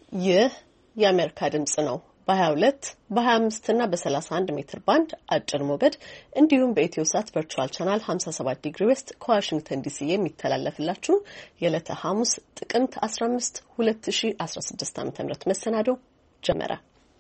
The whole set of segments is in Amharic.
ይህ የአሜሪካ ድምጽ ነው። በ22 በ25 እና በ31 ሜትር ባንድ አጭር ሞገድ እንዲሁም በኢትዮሳት ቨርቹዋል ቻናል 57 ዲግሪ ዌስት ከዋሽንግተን ዲሲ የሚተላለፍላችሁ የዕለተ ሐሙስ ጥቅምት 15 2016 ዓ.ም መሰናዶ ጀመረ።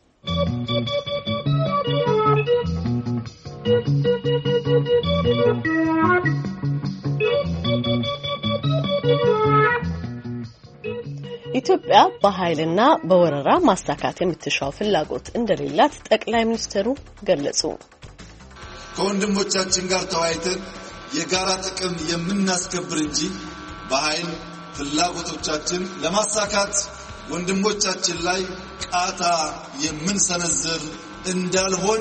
ኢትዮጵያ በኃይልና በወረራ ማሳካት የምትሻው ፍላጎት እንደሌላት ጠቅላይ ሚኒስትሩ ገለጹ። ከወንድሞቻችን ጋር ተወያይተን የጋራ ጥቅም የምናስከብር እንጂ በኃይል ፍላጎቶቻችን ለማሳካት ወንድሞቻችን ላይ ቃታ የምንሰነዝር እንዳልሆን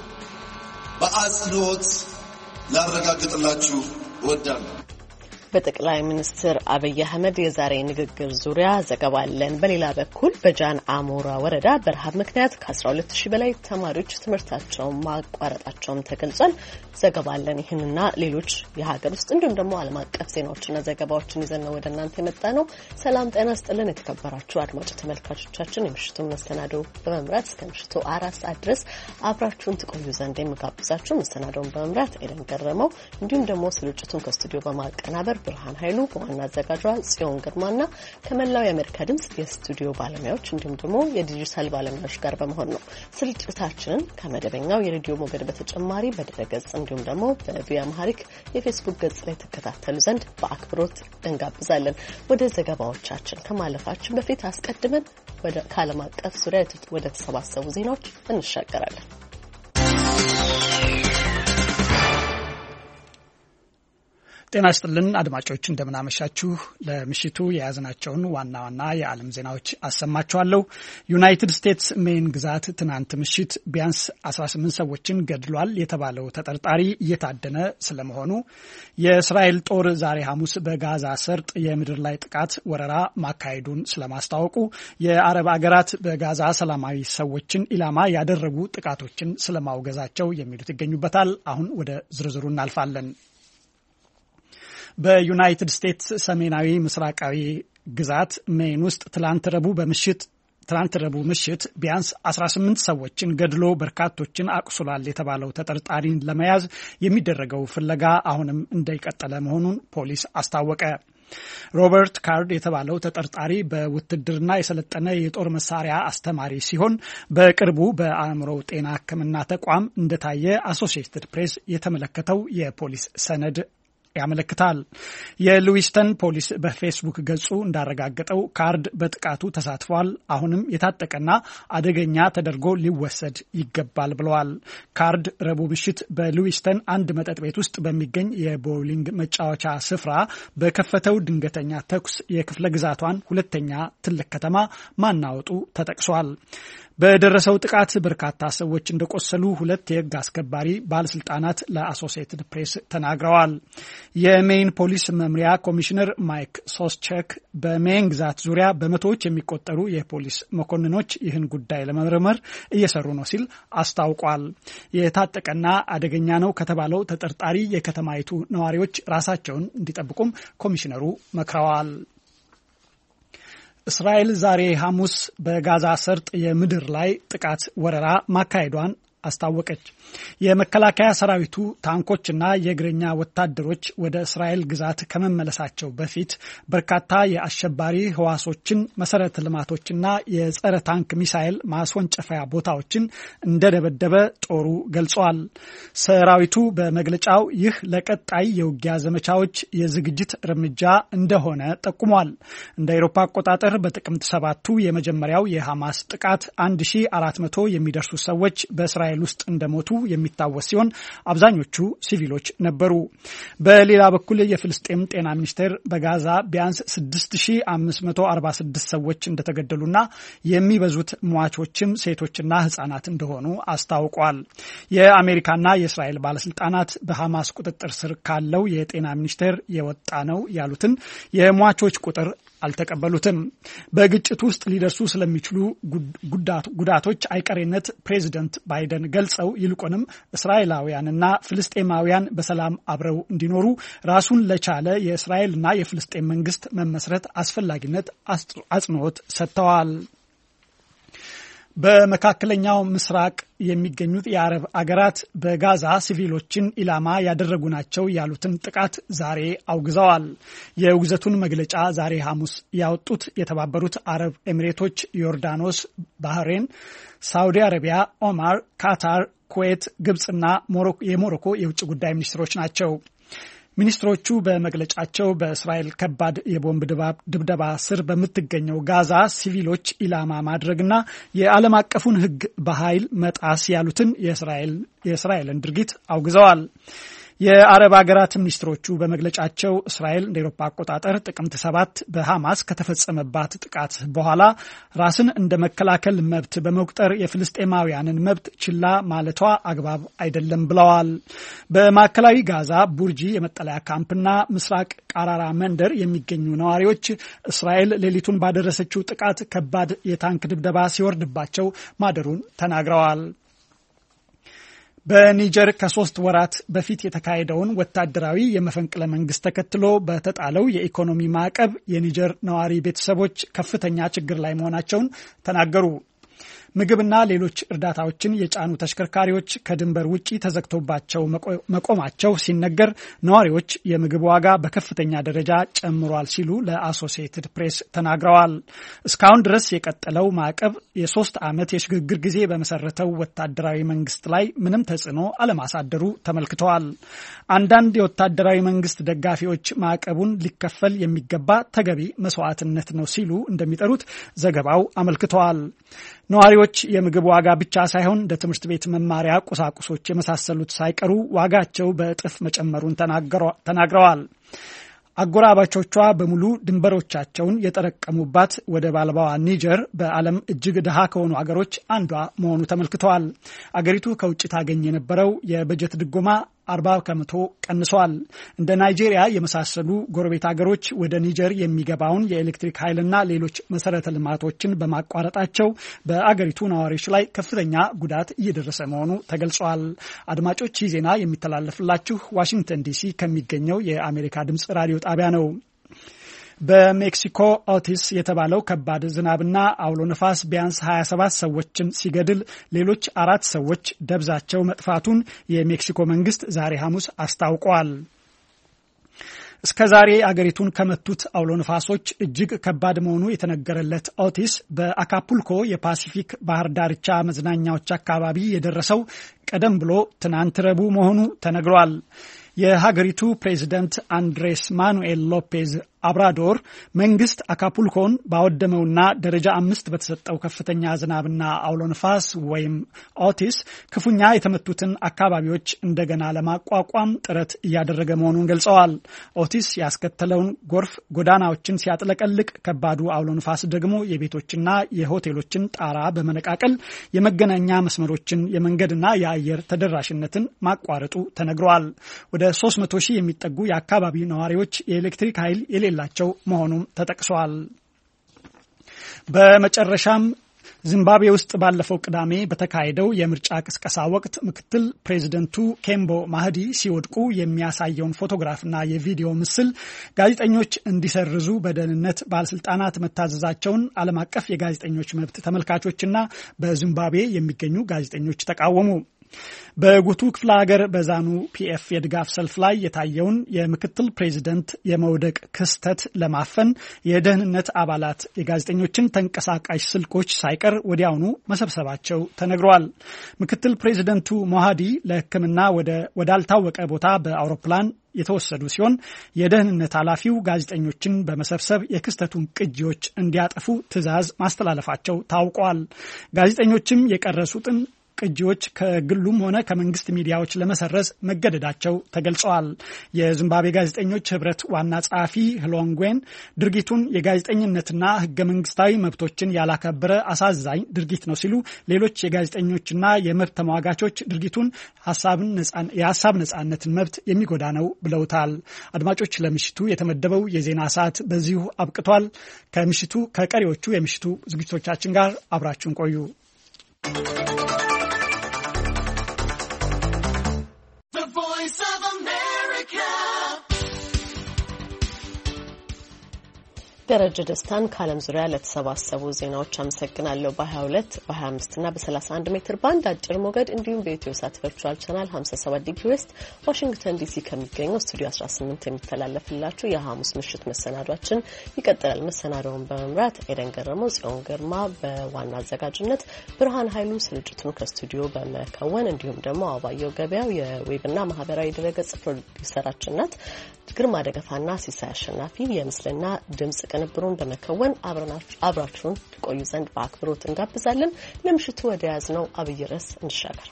በአጽንኦት ላረጋግጥላችሁ እወዳለሁ። በጠቅላይ ሚኒስትር አብይ አህመድ የዛሬ ንግግር ዙሪያ ዘገባ አለን። በሌላ በኩል በጃን አሞራ ወረዳ በረሃብ ምክንያት ከ12000 በላይ ተማሪዎች ትምህርታቸውን ማቋረጣቸውም ተገልጿል። ዘገባ አለን። ይህንና ሌሎች የሀገር ውስጥ እንዲሁም ደግሞ ዓለም አቀፍ ዜናዎችና ዘገባዎችን ይዘን ወደ እናንተ የመጣ ነው። ሰላም ጤና ይስጥልን የተከበራችሁ አድማጭ ተመልካቾቻችን፣ የምሽቱን መሰናዶ በመምራት እስከ ምሽቱ 4 ሰዓት ድረስ አብራችሁን ትቆዩ ዘንድ የምጋብዛችሁ መሰናዶውን በመምራት ኤደን ገረመው እንዲሁም ደግሞ ስርጭቱን ከስቱዲዮ በማቀናበር ብርሃን ኃይሉ በዋና አዘጋጇ ጽዮን ግርማና ከመላው የአሜሪካ ድምጽ የስቱዲዮ ባለሙያዎች እንዲሁም ደግሞ የዲጂታል ባለሙያዎች ጋር በመሆን ነው። ስርጭታችንን ከመደበኛው የሬዲዮ ሞገድ በተጨማሪ በድረገጽ እንዲሁም ደግሞ በቪኦኤ አምሃሪክ የፌስቡክ ገጽ ላይ ተከታተሉ ዘንድ በአክብሮት እንጋብዛለን። ወደ ዘገባዎቻችን ከማለፋችን በፊት አስቀድመን ወደ ዓለም አቀፍ ዙሪያ ወደ ተሰባሰቡ ዜናዎች እንሻገራለን። ጤና ይስጥልን አድማጮች፣ እንደምናመሻችሁ። ለምሽቱ የያዝናቸውን ዋና ዋና የዓለም ዜናዎች አሰማችኋለሁ። ዩናይትድ ስቴትስ ሜን ግዛት ትናንት ምሽት ቢያንስ 18 ሰዎችን ገድሏል የተባለው ተጠርጣሪ እየታደነ ስለመሆኑ፣ የእስራኤል ጦር ዛሬ ሐሙስ በጋዛ ሰርጥ የምድር ላይ ጥቃት ወረራ ማካሄዱን ስለማስታወቁ፣ የአረብ አገራት በጋዛ ሰላማዊ ሰዎችን ኢላማ ያደረጉ ጥቃቶችን ስለማውገዛቸው የሚሉት ይገኙበታል። አሁን ወደ ዝርዝሩ እናልፋለን። በዩናይትድ ስቴትስ ሰሜናዊ ምስራቃዊ ግዛት ሜን ውስጥ ትላንት ረቡዕ ምሽት ቢያንስ 18 ሰዎችን ገድሎ በርካቶችን አቁስሏል የተባለው ተጠርጣሪን ለመያዝ የሚደረገው ፍለጋ አሁንም እንደቀጠለ መሆኑን ፖሊስ አስታወቀ። ሮበርት ካርድ የተባለው ተጠርጣሪ በውትድርና የሰለጠነ የጦር መሳሪያ አስተማሪ ሲሆን በቅርቡ በአእምሮ ጤና ሕክምና ተቋም እንደታየ አሶሺየትድ ፕሬስ የተመለከተው የፖሊስ ሰነድ ያመለክታል። የሉዊስተን ፖሊስ በፌስቡክ ገጹ እንዳረጋገጠው ካርድ በጥቃቱ ተሳትፏል፣ አሁንም የታጠቀና አደገኛ ተደርጎ ሊወሰድ ይገባል ብለዋል። ካርድ ረቡዕ ምሽት በሉዊስተን አንድ መጠጥ ቤት ውስጥ በሚገኝ የቦውሊንግ መጫወቻ ስፍራ በከፈተው ድንገተኛ ተኩስ የክፍለ ግዛቷን ሁለተኛ ትልቅ ከተማ ማናወጡ ተጠቅሷል። በደረሰው ጥቃት በርካታ ሰዎች እንደቆሰሉ ሁለት የሕግ አስከባሪ ባለስልጣናት ለአሶሲኤትድ ፕሬስ ተናግረዋል። የሜይን ፖሊስ መምሪያ ኮሚሽነር ማይክ ሶስቸክ በሜይን ግዛት ዙሪያ በመቶዎች የሚቆጠሩ የፖሊስ መኮንኖች ይህን ጉዳይ ለመመርመር እየሰሩ ነው ሲል አስታውቋል። የታጠቀና አደገኛ ነው ከተባለው ተጠርጣሪ የከተማይቱ ነዋሪዎች ራሳቸውን እንዲጠብቁም ኮሚሽነሩ መክረዋል። እስራኤል ዛሬ ሐሙስ በጋዛ ሰርጥ የምድር ላይ ጥቃት ወረራ ማካሄዷን አስታወቀች። የመከላከያ ሰራዊቱ ታንኮችና የእግረኛ ወታደሮች ወደ እስራኤል ግዛት ከመመለሳቸው በፊት በርካታ የአሸባሪ ህዋሶችን መሰረተ ልማቶችና የጸረ ታንክ ሚሳኤል ማስወንጨፊያ ቦታዎችን እንደደበደበ ጦሩ ገልጿል። ሰራዊቱ በመግለጫው ይህ ለቀጣይ የውጊያ ዘመቻዎች የዝግጅት እርምጃ እንደሆነ ጠቁሟል። እንደ አውሮፓ አቆጣጠር በጥቅምት 7ቱ የመጀመሪያው የሐማስ ጥቃት 1400 የሚደርሱ ሰዎች በእስራኤል ውስጥ እንደሞቱ የሚታወስ ሲሆን አብዛኞቹ ሲቪሎች ነበሩ። በሌላ በኩል የፍልስጤም ጤና ሚኒስቴር በጋዛ ቢያንስ 6546 ሰዎች እንደተገደሉና የሚበዙት ሟቾችም ሴቶችና ህጻናት እንደሆኑ አስታውቋል። የአሜሪካና የእስራኤል ባለስልጣናት በሐማስ ቁጥጥር ስር ካለው የጤና ሚኒስቴር የወጣ ነው ያሉትን የሟቾች ቁጥር አልተቀበሉትም። በግጭት ውስጥ ሊደርሱ ስለሚችሉ ጉዳቶች አይቀሬነት ፕሬዚደንት ባይደን ገልጸው ይልቁንም እስራኤላውያንና ፍልስጤማውያን በሰላም አብረው እንዲኖሩ ራሱን ለቻለ የእስራኤልና የፍልስጤም መንግስት መመስረት አስፈላጊነት አጽንኦት ሰጥተዋል። በመካከለኛው ምስራቅ የሚገኙት የአረብ አገራት በጋዛ ሲቪሎችን ኢላማ ያደረጉ ናቸው ያሉትን ጥቃት ዛሬ አውግዘዋል። የውግዘቱን መግለጫ ዛሬ ሐሙስ ያወጡት የተባበሩት አረብ ኤሚሬቶች፣ ዮርዳኖስ፣ ባህሬን፣ ሳውዲ አረቢያ፣ ኦማር፣ ካታር፣ ኩዌት፣ ግብጽና የሞሮኮ የውጭ ጉዳይ ሚኒስትሮች ናቸው። ሚኒስትሮቹ በመግለጫቸው በእስራኤል ከባድ የቦምብ ድብደባ ስር በምትገኘው ጋዛ ሲቪሎች ኢላማ ማድረግና የዓለም አቀፉን ሕግ በኃይል መጣስ ያሉትን የእስራኤልን ድርጊት አውግዘዋል። የአረብ ሀገራት ሚኒስትሮቹ በመግለጫቸው እስራኤል እንደ አውሮፓ አቆጣጠር ጥቅምት 7 በሐማስ ከተፈጸመባት ጥቃት በኋላ ራስን እንደ መከላከል መብት በመቁጠር የፍልስጤማውያንን መብት ችላ ማለቷ አግባብ አይደለም ብለዋል። በማዕከላዊ ጋዛ ቡርጂ የመጠለያ ካምፕና ምስራቅ ቃራራ መንደር የሚገኙ ነዋሪዎች እስራኤል ሌሊቱን ባደረሰችው ጥቃት ከባድ የታንክ ድብደባ ሲወርድባቸው ማደሩን ተናግረዋል። በኒጀር ከ3 ወራት በፊት የተካሄደውን ወታደራዊ የመፈንቅለ መንግስት ተከትሎ በተጣለው የኢኮኖሚ ማዕቀብ የኒጀር ነዋሪ ቤተሰቦች ከፍተኛ ችግር ላይ መሆናቸውን ተናገሩ። ምግብና ሌሎች እርዳታዎችን የጫኑ ተሽከርካሪዎች ከድንበር ውጪ ተዘግቶባቸው መቆማቸው ሲነገር ነዋሪዎች የምግብ ዋጋ በከፍተኛ ደረጃ ጨምሯል ሲሉ ለአሶሲኤትድ ፕሬስ ተናግረዋል። እስካሁን ድረስ የቀጠለው ማዕቀብ የ3 ዓመት የሽግግር ጊዜ በመሰረተው ወታደራዊ መንግስት ላይ ምንም ተጽዕኖ አለማሳደሩ ተመልክተዋል። አንዳንድ የወታደራዊ መንግስት ደጋፊዎች ማዕቀቡን ሊከፈል የሚገባ ተገቢ መስዋዕትነት ነው ሲሉ እንደሚጠሩት ዘገባው አመልክተዋል። ነዋሪዎች የምግብ ዋጋ ብቻ ሳይሆን እንደ ትምህርት ቤት መማሪያ ቁሳቁሶች የመሳሰሉት ሳይቀሩ ዋጋቸው በእጥፍ መጨመሩን ተናግረዋል። አጎራባቾቿ በሙሉ ድንበሮቻቸውን የጠረቀሙባት ወደብ አልባዋ ኒጀር በዓለም እጅግ ድሃ ከሆኑ አገሮች አንዷ መሆኑ ተመልክተዋል። አገሪቱ ከውጭ ታገኝ የነበረው የበጀት ድጎማ 40% ቀንሷል። እንደ ናይጄሪያ የመሳሰሉ ጎረቤት አገሮች ወደ ኒጀር የሚገባውን የኤሌክትሪክ ኃይልና ሌሎች መሰረተ ልማቶችን በማቋረጣቸው በአገሪቱ ነዋሪዎች ላይ ከፍተኛ ጉዳት እየደረሰ መሆኑ ተገልጿል። አድማጮች ይህ ዜና የሚተላለፍላችሁ ዋሽንግተን ዲሲ ከሚገኘው የአሜሪካ ድምጽ ራዲዮ ጣቢያ ነው። በሜክሲኮ ኦቲስ የተባለው ከባድ ዝናብና አውሎ ነፋስ ቢያንስ 27 ሰዎችን ሲገድል ሌሎች 4 ሰዎች ደብዛቸው መጥፋቱን የሜክሲኮ መንግስት ዛሬ ሐሙስ አስታውቋል። እስከዛሬ አገሪቱን ከመቱት አውሎ ነፋሶች እጅግ ከባድ መሆኑ የተነገረለት ኦቲስ በአካፑልኮ የፓሲፊክ ባህር ዳርቻ መዝናኛዎች አካባቢ የደረሰው ቀደም ብሎ ትናንት ረቡዕ መሆኑ ተነግሯል። የሀገሪቱ ፕሬዝዳንት አንድሬስ ማኑኤል ሎፔዝ አብራዶር መንግስት አካፑልኮን ባወደመውና ደረጃ 5 በተሰጠው ከፍተኛ ዝናብና አውሎ ነፋስ ወይም ኦቲስ ክፉኛ የተመቱትን አካባቢዎች እንደገና ለማቋቋም ጥረት እያደረገ መሆኑን ገልጸዋል። ኦቲስ ያስከተለውን ጎርፍ ጎዳናዎችን ሲያጥለቀልቅ፣ ከባዱ አውሎ ነፋስ ደግሞ የቤቶችና የሆቴሎችን ጣራ በመነቃቀል የመገናኛ መስመሮችን የመንገድና የአየር ተደራሽነትን ማቋረጡ ተነግሯል። ወደ 300,000 የሚጠጉ የአካባቢ ነዋሪዎች የኤሌክትሪክ ኃይል የሌላቸው መሆኑም ተጠቅሷል። በመጨረሻም ዚምባብዌ ውስጥ ባለፈው ቅዳሜ በተካሄደው የምርጫ ቅስቀሳ ወቅት ምክትል ፕሬዚደንቱ ኬምቦ ማህዲ ሲወድቁ የሚያሳየውን ፎቶግራፍና የቪዲዮ ምስል ጋዜጠኞች እንዲሰርዙ በደህንነት ባለስልጣናት መታዘዛቸውን ዓለም አቀፍ የጋዜጠኞች መብት ተመልካቾችና በዚምባብዌ የሚገኙ ጋዜጠኞች ተቃወሙ። በጉቱ ክፍለ ሀገር በዛኑ ፒኤፍ የድጋፍ ሰልፍ ላይ የታየውን የምክትል ፕሬዚደንት የመውደቅ ክስተት ለማፈን የደህንነት አባላት የጋዜጠኞችን ተንቀሳቃሽ ስልኮች ሳይቀር ወዲያውኑ መሰብሰባቸው ተነግሯል። ምክትል ፕሬዚደንቱ ሞሃዲ ለሕክምና ወዳልታወቀ ቦታ በአውሮፕላን የተወሰዱ ሲሆን የደህንነት ኃላፊው ጋዜጠኞችን በመሰብሰብ የክስተቱን ቅጂዎች እንዲያጠፉ ትዕዛዝ ማስተላለፋቸው ታውቋል። ጋዜጠኞችም የቀረሱትን ቅጂዎች ከግሉም ሆነ ከመንግስት ሚዲያዎች ለመሰረዝ መገደዳቸው ተገልጸዋል። የዚምባብዌ ጋዜጠኞች ህብረት ዋና ጸሐፊ ህሎንግዌን ድርጊቱን የጋዜጠኝነትና ህገ መንግስታዊ መብቶችን ያላከበረ አሳዛኝ ድርጊት ነው ሲሉ፣ ሌሎች የጋዜጠኞችና የመብት ተሟጋቾች ድርጊቱን የሀሳብ ነጻነትን መብት የሚጎዳ ነው ብለውታል። አድማጮች፣ ለምሽቱ የተመደበው የዜና ሰዓት በዚሁ አብቅቷል። ከቀሪዎቹ የምሽቱ ዝግጅቶቻችን ጋር አብራችሁን ቆዩ። ደረጀ ደስታን ከዓለም ዙሪያ ለተሰባሰቡ ዜናዎች አመሰግናለሁ። በ22 በ25 እና በ31 ሜትር ባንድ አጭር ሞገድ እንዲሁም በኢትዮ ሳት ቨርቹዋል ቻናል 57 ዲግሪ ዌስት ዋሽንግተን ዲሲ ከሚገኘው ስቱዲዮ 18 የሚተላለፍላችሁ የሐሙስ ምሽት መሰናዷችን ይቀጥላል። መሰናዶውን በመምራት ኤደን ገረመው፣ ጽዮን ግርማ በዋና አዘጋጅነት፣ ብርሃን ኃይሉ ስርጭቱን ከስቱዲዮ በመከወን እንዲሁም ደግሞ አባየው ገበያው የዌብና ማህበራዊ ድረገጽ ፕሮዲውሰራችን ናት። ግርማ ደገፋና ሲሳይ አሸናፊ የምስልና ድምጽ ቅንብሩን በመከወን አብራችሁን ትቆዩ ዘንድ በአክብሮት እንጋብዛለን። ለምሽቱ ወደ ያዝነው አብይ ርዕስ እንሻገር።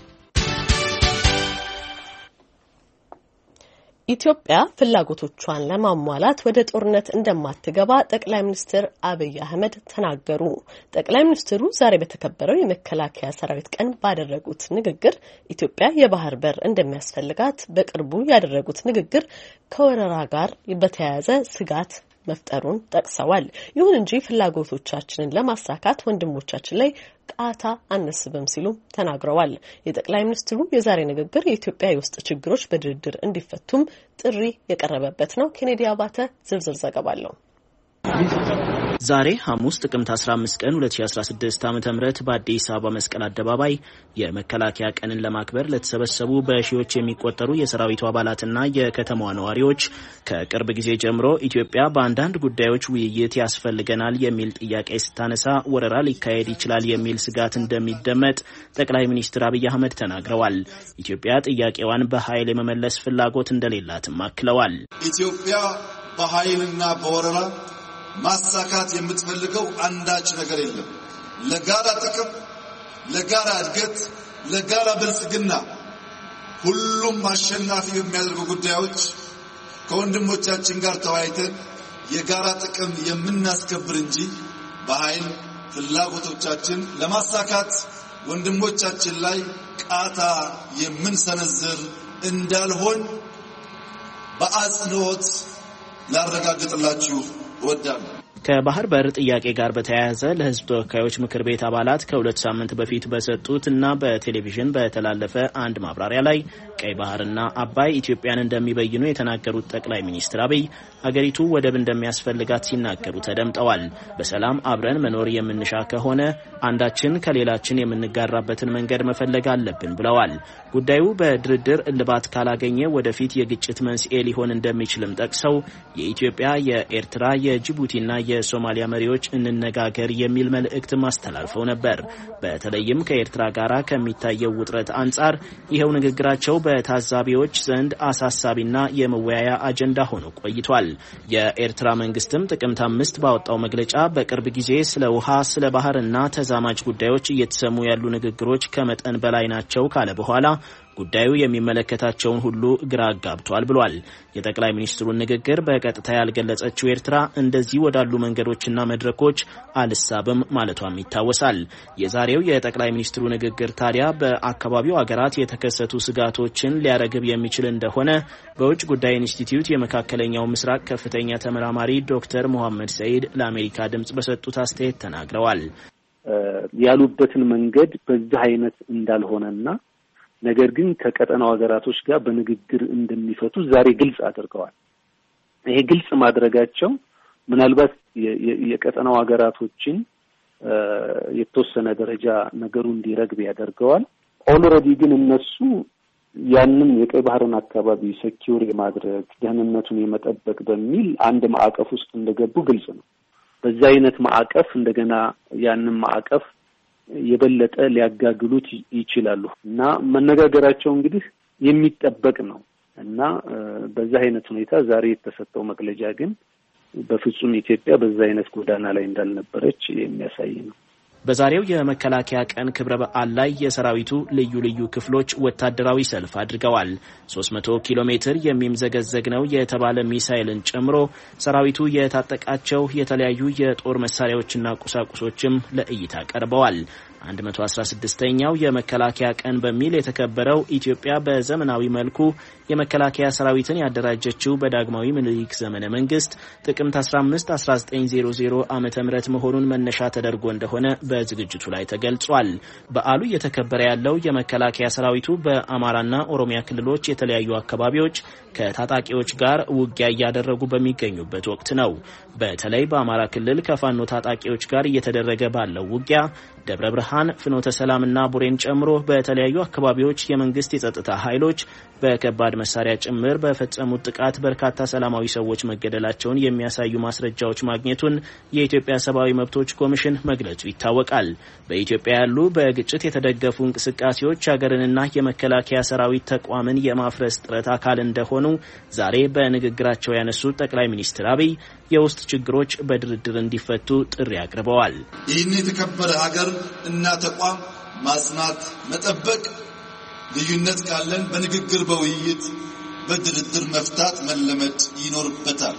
ኢትዮጵያ ፍላጎቶቿን ለማሟላት ወደ ጦርነት እንደማትገባ ጠቅላይ ሚኒስትር አብይ አህመድ ተናገሩ። ጠቅላይ ሚኒስትሩ ዛሬ በተከበረው የመከላከያ ሰራዊት ቀን ባደረጉት ንግግር ኢትዮጵያ የባህር በር እንደሚያስፈልጋት በቅርቡ ያደረጉት ንግግር ከወረራ ጋር በተያያዘ ስጋት መፍጠሩን ጠቅሰዋል። ይሁን እንጂ ፍላጎቶቻችንን ለማሳካት ወንድሞቻችን ላይ ቃታ አንስብም ሲሉ ተናግረዋል። የጠቅላይ ሚኒስትሩ የዛሬ ንግግር የኢትዮጵያ የውስጥ ችግሮች በድርድር እንዲፈቱም ጥሪ የቀረበበት ነው። ኬኔዲ አባተ ዝርዝር ዘገባ አለው። ዛሬ ሐሙስ ጥቅምት 15 ቀን 2016 ዓ.ም በአዲስ አበባ መስቀል አደባባይ የመከላከያ ቀንን ለማክበር ለተሰበሰቡ በሺዎች የሚቆጠሩ የሰራዊቱ አባላትና የከተማዋ ነዋሪዎች ከቅርብ ጊዜ ጀምሮ ኢትዮጵያ በአንዳንድ ጉዳዮች ውይይት ያስፈልገናል የሚል ጥያቄ ስታነሳ ወረራ ሊካሄድ ይችላል የሚል ስጋት እንደሚደመጥ ጠቅላይ ሚኒስትር አብይ አህመድ ተናግረዋል። ኢትዮጵያ ጥያቄዋን በኃይል የመመለስ ፍላጎት እንደሌላትም አክለዋል። ኢትዮጵያ በኃይልና በወረራ ማሳካት የምትፈልገው አንዳች ነገር የለም። ለጋራ ጥቅም፣ ለጋራ እድገት፣ ለጋራ ብልጽግና ሁሉም አሸናፊ የሚያደርጉ ጉዳዮች ከወንድሞቻችን ጋር ተወያይተን የጋራ ጥቅም የምናስከብር እንጂ በኃይል ፍላጎቶቻችን ለማሳካት ወንድሞቻችን ላይ ቃታ የምንሰነዝር እንዳልሆን በአጽንኦት ላረጋግጥላችሁ እወዳለሁ። ከባህር በር ጥያቄ ጋር በተያያዘ ለሕዝብ ተወካዮች ምክር ቤት አባላት ከሁለት ሳምንት በፊት በሰጡት እና በቴሌቪዥን በተላለፈ አንድ ማብራሪያ ላይ ቀይ ባህርና አባይ ኢትዮጵያን እንደሚበይኑ የተናገሩት ጠቅላይ ሚኒስትር አብይ ሀገሪቱ ወደብ እንደሚያስፈልጋት ሲናገሩ ተደምጠዋል። በሰላም አብረን መኖር የምንሻ ከሆነ አንዳችን ከሌላችን የምንጋራበትን መንገድ መፈለግ አለብን ብለዋል። ጉዳዩ በድርድር እልባት ካላገኘ ወደፊት የግጭት መንስኤ ሊሆን እንደሚችልም ጠቅሰው የኢትዮጵያ፣ የኤርትራ፣ የጅቡቲና የሶማሊያ መሪዎች እንነጋገር የሚል መልእክት ማስተላልፈው ነበር። በተለይም ከኤርትራ ጋር ከሚታየው ውጥረት አንጻር ይሄው ንግግራቸው በታዛቢዎች ዘንድ አሳሳቢና የመወያያ አጀንዳ ሆኖ ቆይቷል። የኤርትራ መንግስትም ጥቅምት 5 ባወጣው መግለጫ በቅርብ ጊዜ ስለ ውሃ፣ ስለ ባህርና ተዛማጅ ጉዳዮች እየተሰሙ ያሉ ንግግሮች ከመጠን በላይ ናቸው ካለ በኋላ ጉዳዩ የሚመለከታቸውን ሁሉ ግራ አጋብቷል ብሏል። የጠቅላይ ሚኒስትሩን ንግግር በቀጥታ ያልገለጸችው ኤርትራ እንደዚህ ወዳሉ መንገዶችና መድረኮች አልሳብም ማለቷም ይታወሳል። የዛሬው የጠቅላይ ሚኒስትሩ ንግግር ታዲያ በአካባቢው ሀገራት የተከሰቱ ስጋቶችን ሊያረግብ የሚችል እንደሆነ በውጭ ጉዳይ ኢንስቲትዩት የመካከለኛው ምስራቅ ከፍተኛ ተመራማሪ ዶክተር መሐመድ ሰይድ ለአሜሪካ ድምጽ በሰጡት አስተያየት ተናግረዋል። ያሉበትን መንገድ በዚህ አይነት እንዳልሆነና ነገር ግን ከቀጠናው ሀገራቶች ጋር በንግግር እንደሚፈቱ ዛሬ ግልጽ አድርገዋል። ይሄ ግልጽ ማድረጋቸው ምናልባት የቀጠናው ሀገራቶችን የተወሰነ ደረጃ ነገሩ እንዲረግብ ያደርገዋል። ኦልሬዲ ግን እነሱ ያንን የቀይ ባህርን አካባቢ ሴኪዩር የማድረግ ደህንነቱን የመጠበቅ በሚል አንድ ማዕቀፍ ውስጥ እንደገቡ ግልጽ ነው። በዛ አይነት ማዕቀፍ እንደገና ያንን ማዕቀፍ የበለጠ ሊያጋግሉት ይችላሉ እና መነጋገራቸው እንግዲህ የሚጠበቅ ነው እና በዛ አይነት ሁኔታ ዛሬ የተሰጠው መግለጫ ግን በፍጹም ኢትዮጵያ በዛ አይነት ጎዳና ላይ እንዳልነበረች የሚያሳይ ነው። በዛሬው የመከላከያ ቀን ክብረ በዓል ላይ የሰራዊቱ ልዩ ልዩ ክፍሎች ወታደራዊ ሰልፍ አድርገዋል። 300 ኪሎ ሜትር የሚምዘገዘግ ነው የተባለ ሚሳኤልን ጨምሮ ሰራዊቱ የታጠቃቸው የተለያዩ የጦር መሳሪያዎችና ቁሳቁሶችም ለእይታ ቀርበዋል። 116ኛው የመከላከያ ቀን በሚል የተከበረው ኢትዮጵያ በዘመናዊ መልኩ የመከላከያ ሰራዊትን ያደራጀችው በዳግማዊ ምኒልክ ዘመነ መንግስት ጥቅምት 15 1900 ዓመተ ምህረት መሆኑን መነሻ ተደርጎ እንደሆነ በዝግጅቱ ላይ ተገልጿል። በዓሉ እየተከበረ ያለው የመከላከያ ሰራዊቱ በአማራና ኦሮሚያ ክልሎች የተለያዩ አካባቢዎች ከታጣቂዎች ጋር ውጊያ እያደረጉ በሚገኙበት ወቅት ነው። በተለይ በአማራ ክልል ከፋኖ ታጣቂዎች ጋር እየተደረገ ባለው ውጊያ ደብረ ብርሃን፣ ፍኖተ ሰላምና ቡሬን ጨምሮ በተለያዩ አካባቢዎች የመንግስት የጸጥታ ኃይሎች በከባድ መሳሪያ ጭምር በፈጸሙት ጥቃት በርካታ ሰላማዊ ሰዎች መገደላቸውን የሚያሳዩ ማስረጃዎች ማግኘቱን የኢትዮጵያ ሰብአዊ መብቶች ኮሚሽን መግለጹ ይታወቃል። በኢትዮጵያ ያሉ በግጭት የተደገፉ እንቅስቃሴዎች ሀገርንና የመከላከያ ሰራዊት ተቋምን የማፍረስ ጥረት አካል እንደሆኑ ዛሬ በንግግራቸው ያነሱት ጠቅላይ ሚኒስትር አብይ የውስጥ ችግሮች በድርድር እንዲፈቱ ጥሪ አቅርበዋል። ይህን የተከበረ ሀገር እና ተቋም ማጽናት፣ መጠበቅ፣ ልዩነት ካለን በንግግር በውይይት በድርድር መፍታት መለመድ ይኖርበታል።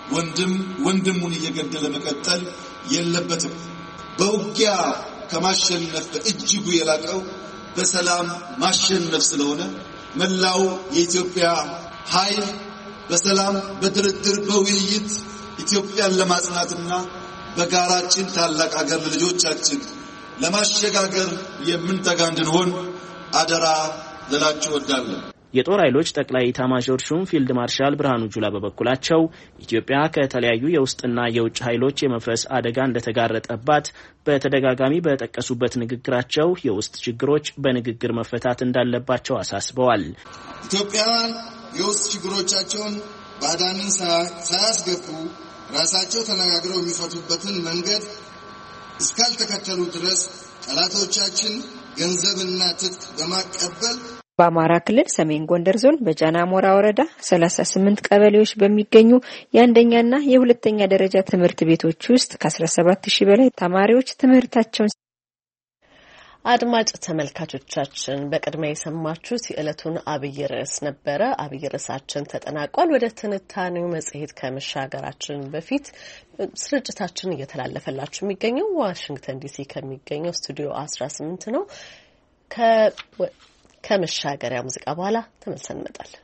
ወንድሙን እየገደለ መቀጠል የለበትም። በውጊያ ከማሸነፍ በእጅጉ የላቀው በሰላም ማሸነፍ ስለሆነ መላው የኢትዮጵያ ኃይል በሰላም በድርድር በውይይት ኢትዮጵያን ለማጽናትና በጋራችን ታላቅ ሀገር ልጆቻችን ለማሸጋገር የምንተጋ እንድንሆን አደራ ልላችሁ እወዳለሁ። የጦር ኃይሎች ጠቅላይ ኤታማዦር ሹም ፊልድ ማርሻል ብርሃኑ ጁላ በበኩላቸው ኢትዮጵያ ከተለያዩ የውስጥና የውጭ ኃይሎች የመፍረስ አደጋ እንደተጋረጠባት በተደጋጋሚ በጠቀሱበት ንግግራቸው የውስጥ ችግሮች በንግግር መፈታት እንዳለባቸው አሳስበዋል። ኢትዮጵያውያን የውስጥ ችግሮቻቸውን ባዕዳንን ሳያስገቡ ራሳቸው ተነጋግረው የሚፈቱበትን መንገድ እስካልተከተሉ ድረስ ጠላቶቻችን ገንዘብና ትጥቅ በማቀበል በአማራ ክልል ሰሜን ጎንደር ዞን በጃን አሞራ ወረዳ 38 ቀበሌዎች በሚገኙ የአንደኛና የሁለተኛ ደረጃ ትምህርት ቤቶች ውስጥ ከ17000 በላይ ተማሪዎች ትምህርታቸውን አድማጭ ተመልካቾቻችን በቅድሚያ የሰማችሁት የዕለቱን አብይ ርዕስ ነበረ። አብይ ርዕሳችን ተጠናቋል። ወደ ትንታኔው መጽሔት ከመሻገራችን በፊት ስርጭታችን እየተላለፈላችሁ የሚገኘው ዋሽንግተን ዲሲ ከሚገኘው ስቱዲዮ 18 ነው። ከመሻገሪያ ሙዚቃ በኋላ ተመልሰን እንመጣለን።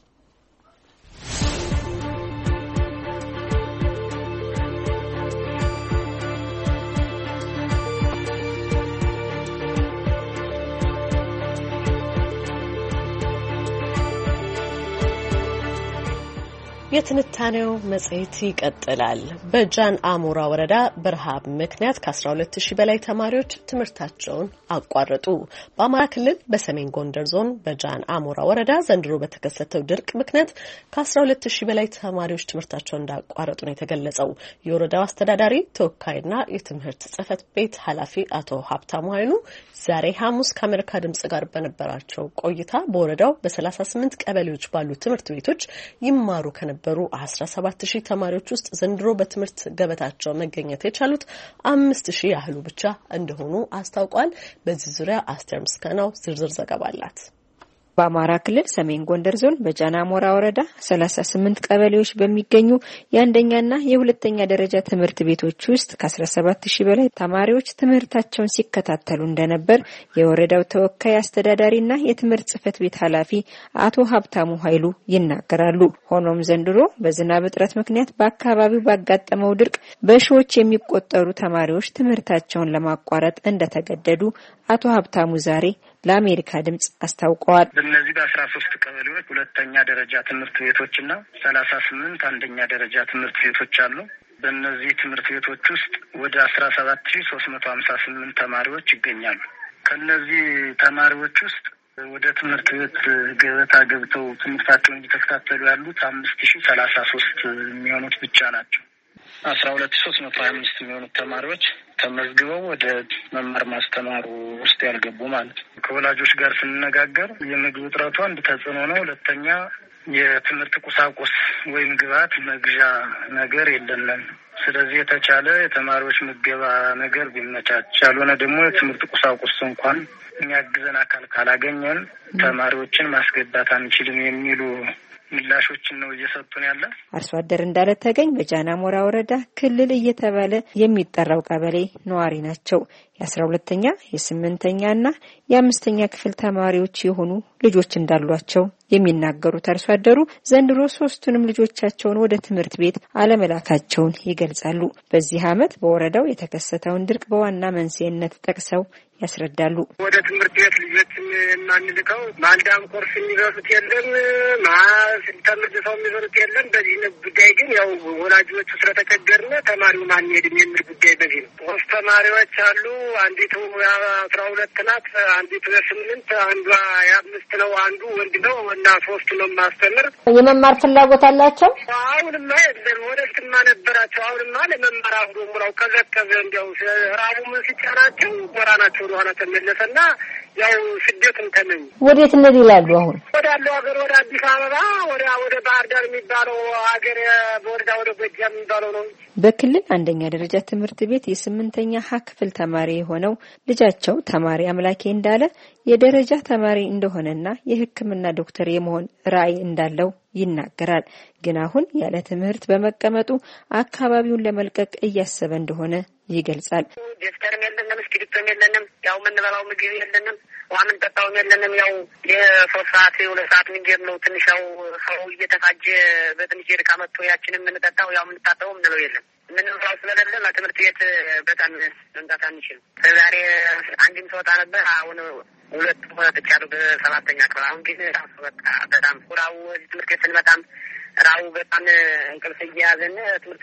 የትንታኔው መጽሔት ይቀጥላል። በጃን አሞራ ወረዳ በረሃብ ምክንያት ከ12000 በላይ ተማሪዎች ትምህርታቸውን አቋረጡ። በአማራ ክልል በሰሜን ጎንደር ዞን በጃን አሞራ ወረዳ ዘንድሮ በተከሰተው ድርቅ ምክንያት ከ12000 በላይ ተማሪዎች ትምህርታቸውን እንዳቋረጡ ነው የተገለጸው። የወረዳው አስተዳዳሪ ተወካይና የትምህርት ጽሕፈት ቤት ኃላፊ አቶ ሀብታሙ ኃይሉ ዛሬ ሐሙስ ከአሜሪካ ድምጽ ጋር በነበራቸው ቆይታ በወረዳው በ38 ቀበሌዎች ባሉ ትምህርት ቤቶች ይማሩ ከነበሩ 17000 ተማሪዎች ውስጥ ዘንድሮ በትምህርት ገበታቸው መገኘት የቻሉት 5000 ያህሉ ብቻ እንደሆኑ አስታውቋል። በዚህ ዙሪያ አስቴር ምስጋናው ዝርዝር ዘገባ አላት። በአማራ ክልል ሰሜን ጎንደር ዞን በጃን አሞራ ወረዳ 38 ቀበሌዎች በሚገኙ የአንደኛና የሁለተኛ ደረጃ ትምህርት ቤቶች ውስጥ ከ17000 በላይ ተማሪዎች ትምህርታቸውን ሲከታተሉ እንደነበር የወረዳው ተወካይ አስተዳዳሪና የትምህርት ጽሕፈት ቤት ኃላፊ አቶ ሀብታሙ ኃይሉ ይናገራሉ። ሆኖም ዘንድሮ በዝናብ እጥረት ምክንያት በአካባቢው ባጋጠመው ድርቅ በሺዎች የሚቆጠሩ ተማሪዎች ትምህርታቸውን ለማቋረጥ እንደተገደዱ አቶ ሀብታሙ ዛሬ ለአሜሪካ ድምጽ አስታውቀዋል። በእነዚህ በ13 ቀበሌዎች ሁለተኛ ደረጃ ትምህርት ቤቶችና 38 አንደኛ ደረጃ ትምህርት ቤቶች አሉ። በእነዚህ ትምህርት ቤቶች ውስጥ ወደ 17358 ተማሪዎች ይገኛሉ። ከነዚህ ተማሪዎች ውስጥ ወደ ትምህርት ቤት ገበታ ገብተው ትምህርታቸውን እየተከታተሉ ያሉት 5033 የሚሆኑት ብቻ ናቸው። 12325 የሚሆኑት ተማሪዎች ተመዝግበው ወደ መማር ማስተማሩ ውስጥ ያልገቡ ማለት ነው። ከወላጆች ጋር ስንነጋገር የምግብ እጥረቱ አንድ ተጽዕኖ ነው። ሁለተኛ የትምህርት ቁሳቁስ ወይም ግብዓት መግዣ ነገር የለንም። ስለዚህ የተቻለ የተማሪዎች ምገባ ነገር ቢመቻች፣ ያልሆነ ደግሞ የትምህርት ቁሳቁስ እንኳን የሚያግዘን አካል ካላገኘን ተማሪዎችን ማስገባት አንችልም የሚሉ ምላሾችን ነው እየሰጡን ያለ። አርሶ አደር እንዳለ ተገኝ በጃና ሞራ ወረዳ ክልል እየተባለ የሚጠራው ቀበሌ ነዋሪ ናቸው። የ12ኛ የ8ኛ እና የ5ኛ ክፍል ተማሪዎች የሆኑ ልጆች እንዳሏቸው የሚናገሩት አርሶ አደሩ ዘንድሮ 3ቱንም ልጆቻቸውን ወደ ትምህርት ቤት አለመላካቸውን ይገልጻሉ። በዚህ ዓመት በወረዳው የተከሰተውን ድርቅ በዋና መንስኤነት ጠቅሰው ያስረዳሉ። ወደ ትምህርት ቤት ልጆችን የማንልከው ማልዳም ቁርስ የሚበሉት የለም፣ ተመልሰው የሚበሉት የለም። በዚህ ጉዳይ ግን ያው ወላጆቹ ስለተቸገርን ተማሪው ማን ሄድም የሚል ጉዳይ በዚህ ነው። 3 ተማሪዎች አሉ። አንዲቱ 12 ናት፣ አንዲቱ 8፣ አንዷ 5 ነው። አንዱ ወንድ ነው እና 3 ነው ማስተምር። የመማር ፍላጎት አላቸው። አሁንማ የለም፣ ወደፊትማ ነበራቸው። አሁንማ ለመማር አሁን ሙራው ከዘከዘ እንዲያው ራቡ ምን ሲጫናቸው ወራናቸው ወደኋላ ተመለሰና ያው ስደትን ተመኝ ወዴት እንሂድ ይላሉ። አሁን ወዳለው ሀገር ወደ አዲስ አበባ ወደ ባህር ዳር የሚባለው ሀገር በወረዳ ወደ ጎጃም የሚባለው ነው። በክልል አንደኛ ደረጃ ትምህርት ቤት የ8ኛ ሀ ክፍል ተማሪ የሆነው ልጃቸው ተማሪ አምላኬ እንዳለ የደረጃ ተማሪ እንደሆነና የሕክምና ዶክተር የመሆን ራዕይ እንዳለው ይናገራል። ግን አሁን ያለ ትምህርት በመቀመጡ አካባቢውን ለመልቀቅ እያሰበ እንደሆነ ይገልጻል። ደፍተርም የለንም፣ እስክሪብቶም የለንም፣ ያው የምንበላው ምግብ የለንም፣ ውሃ የምንጠጣውም የለንም። ያው የ3 ሰዓት 2 ሰዓት ምንጀር ነው። ትንሽ ያው ሰው እየተፋጀ በትንሽ የድካ መጥቶ ያችንን የምንጠጣው ያው የምንታጠበው ምንለው የለም። ምንበላው ስለሌለ ትምህርት ቤት በጣም መምጣት አንችልም። ዛሬ አንድም ሰወጣ ነበር። አሁን 2 ወጥቻለሁ በ7ኛ ክፍል። አሁን ግን በጣም ቁራው ትምህርት ቤት ስንመጣም ራው በጣም እንቅልፍ እየያዘን ትምህርት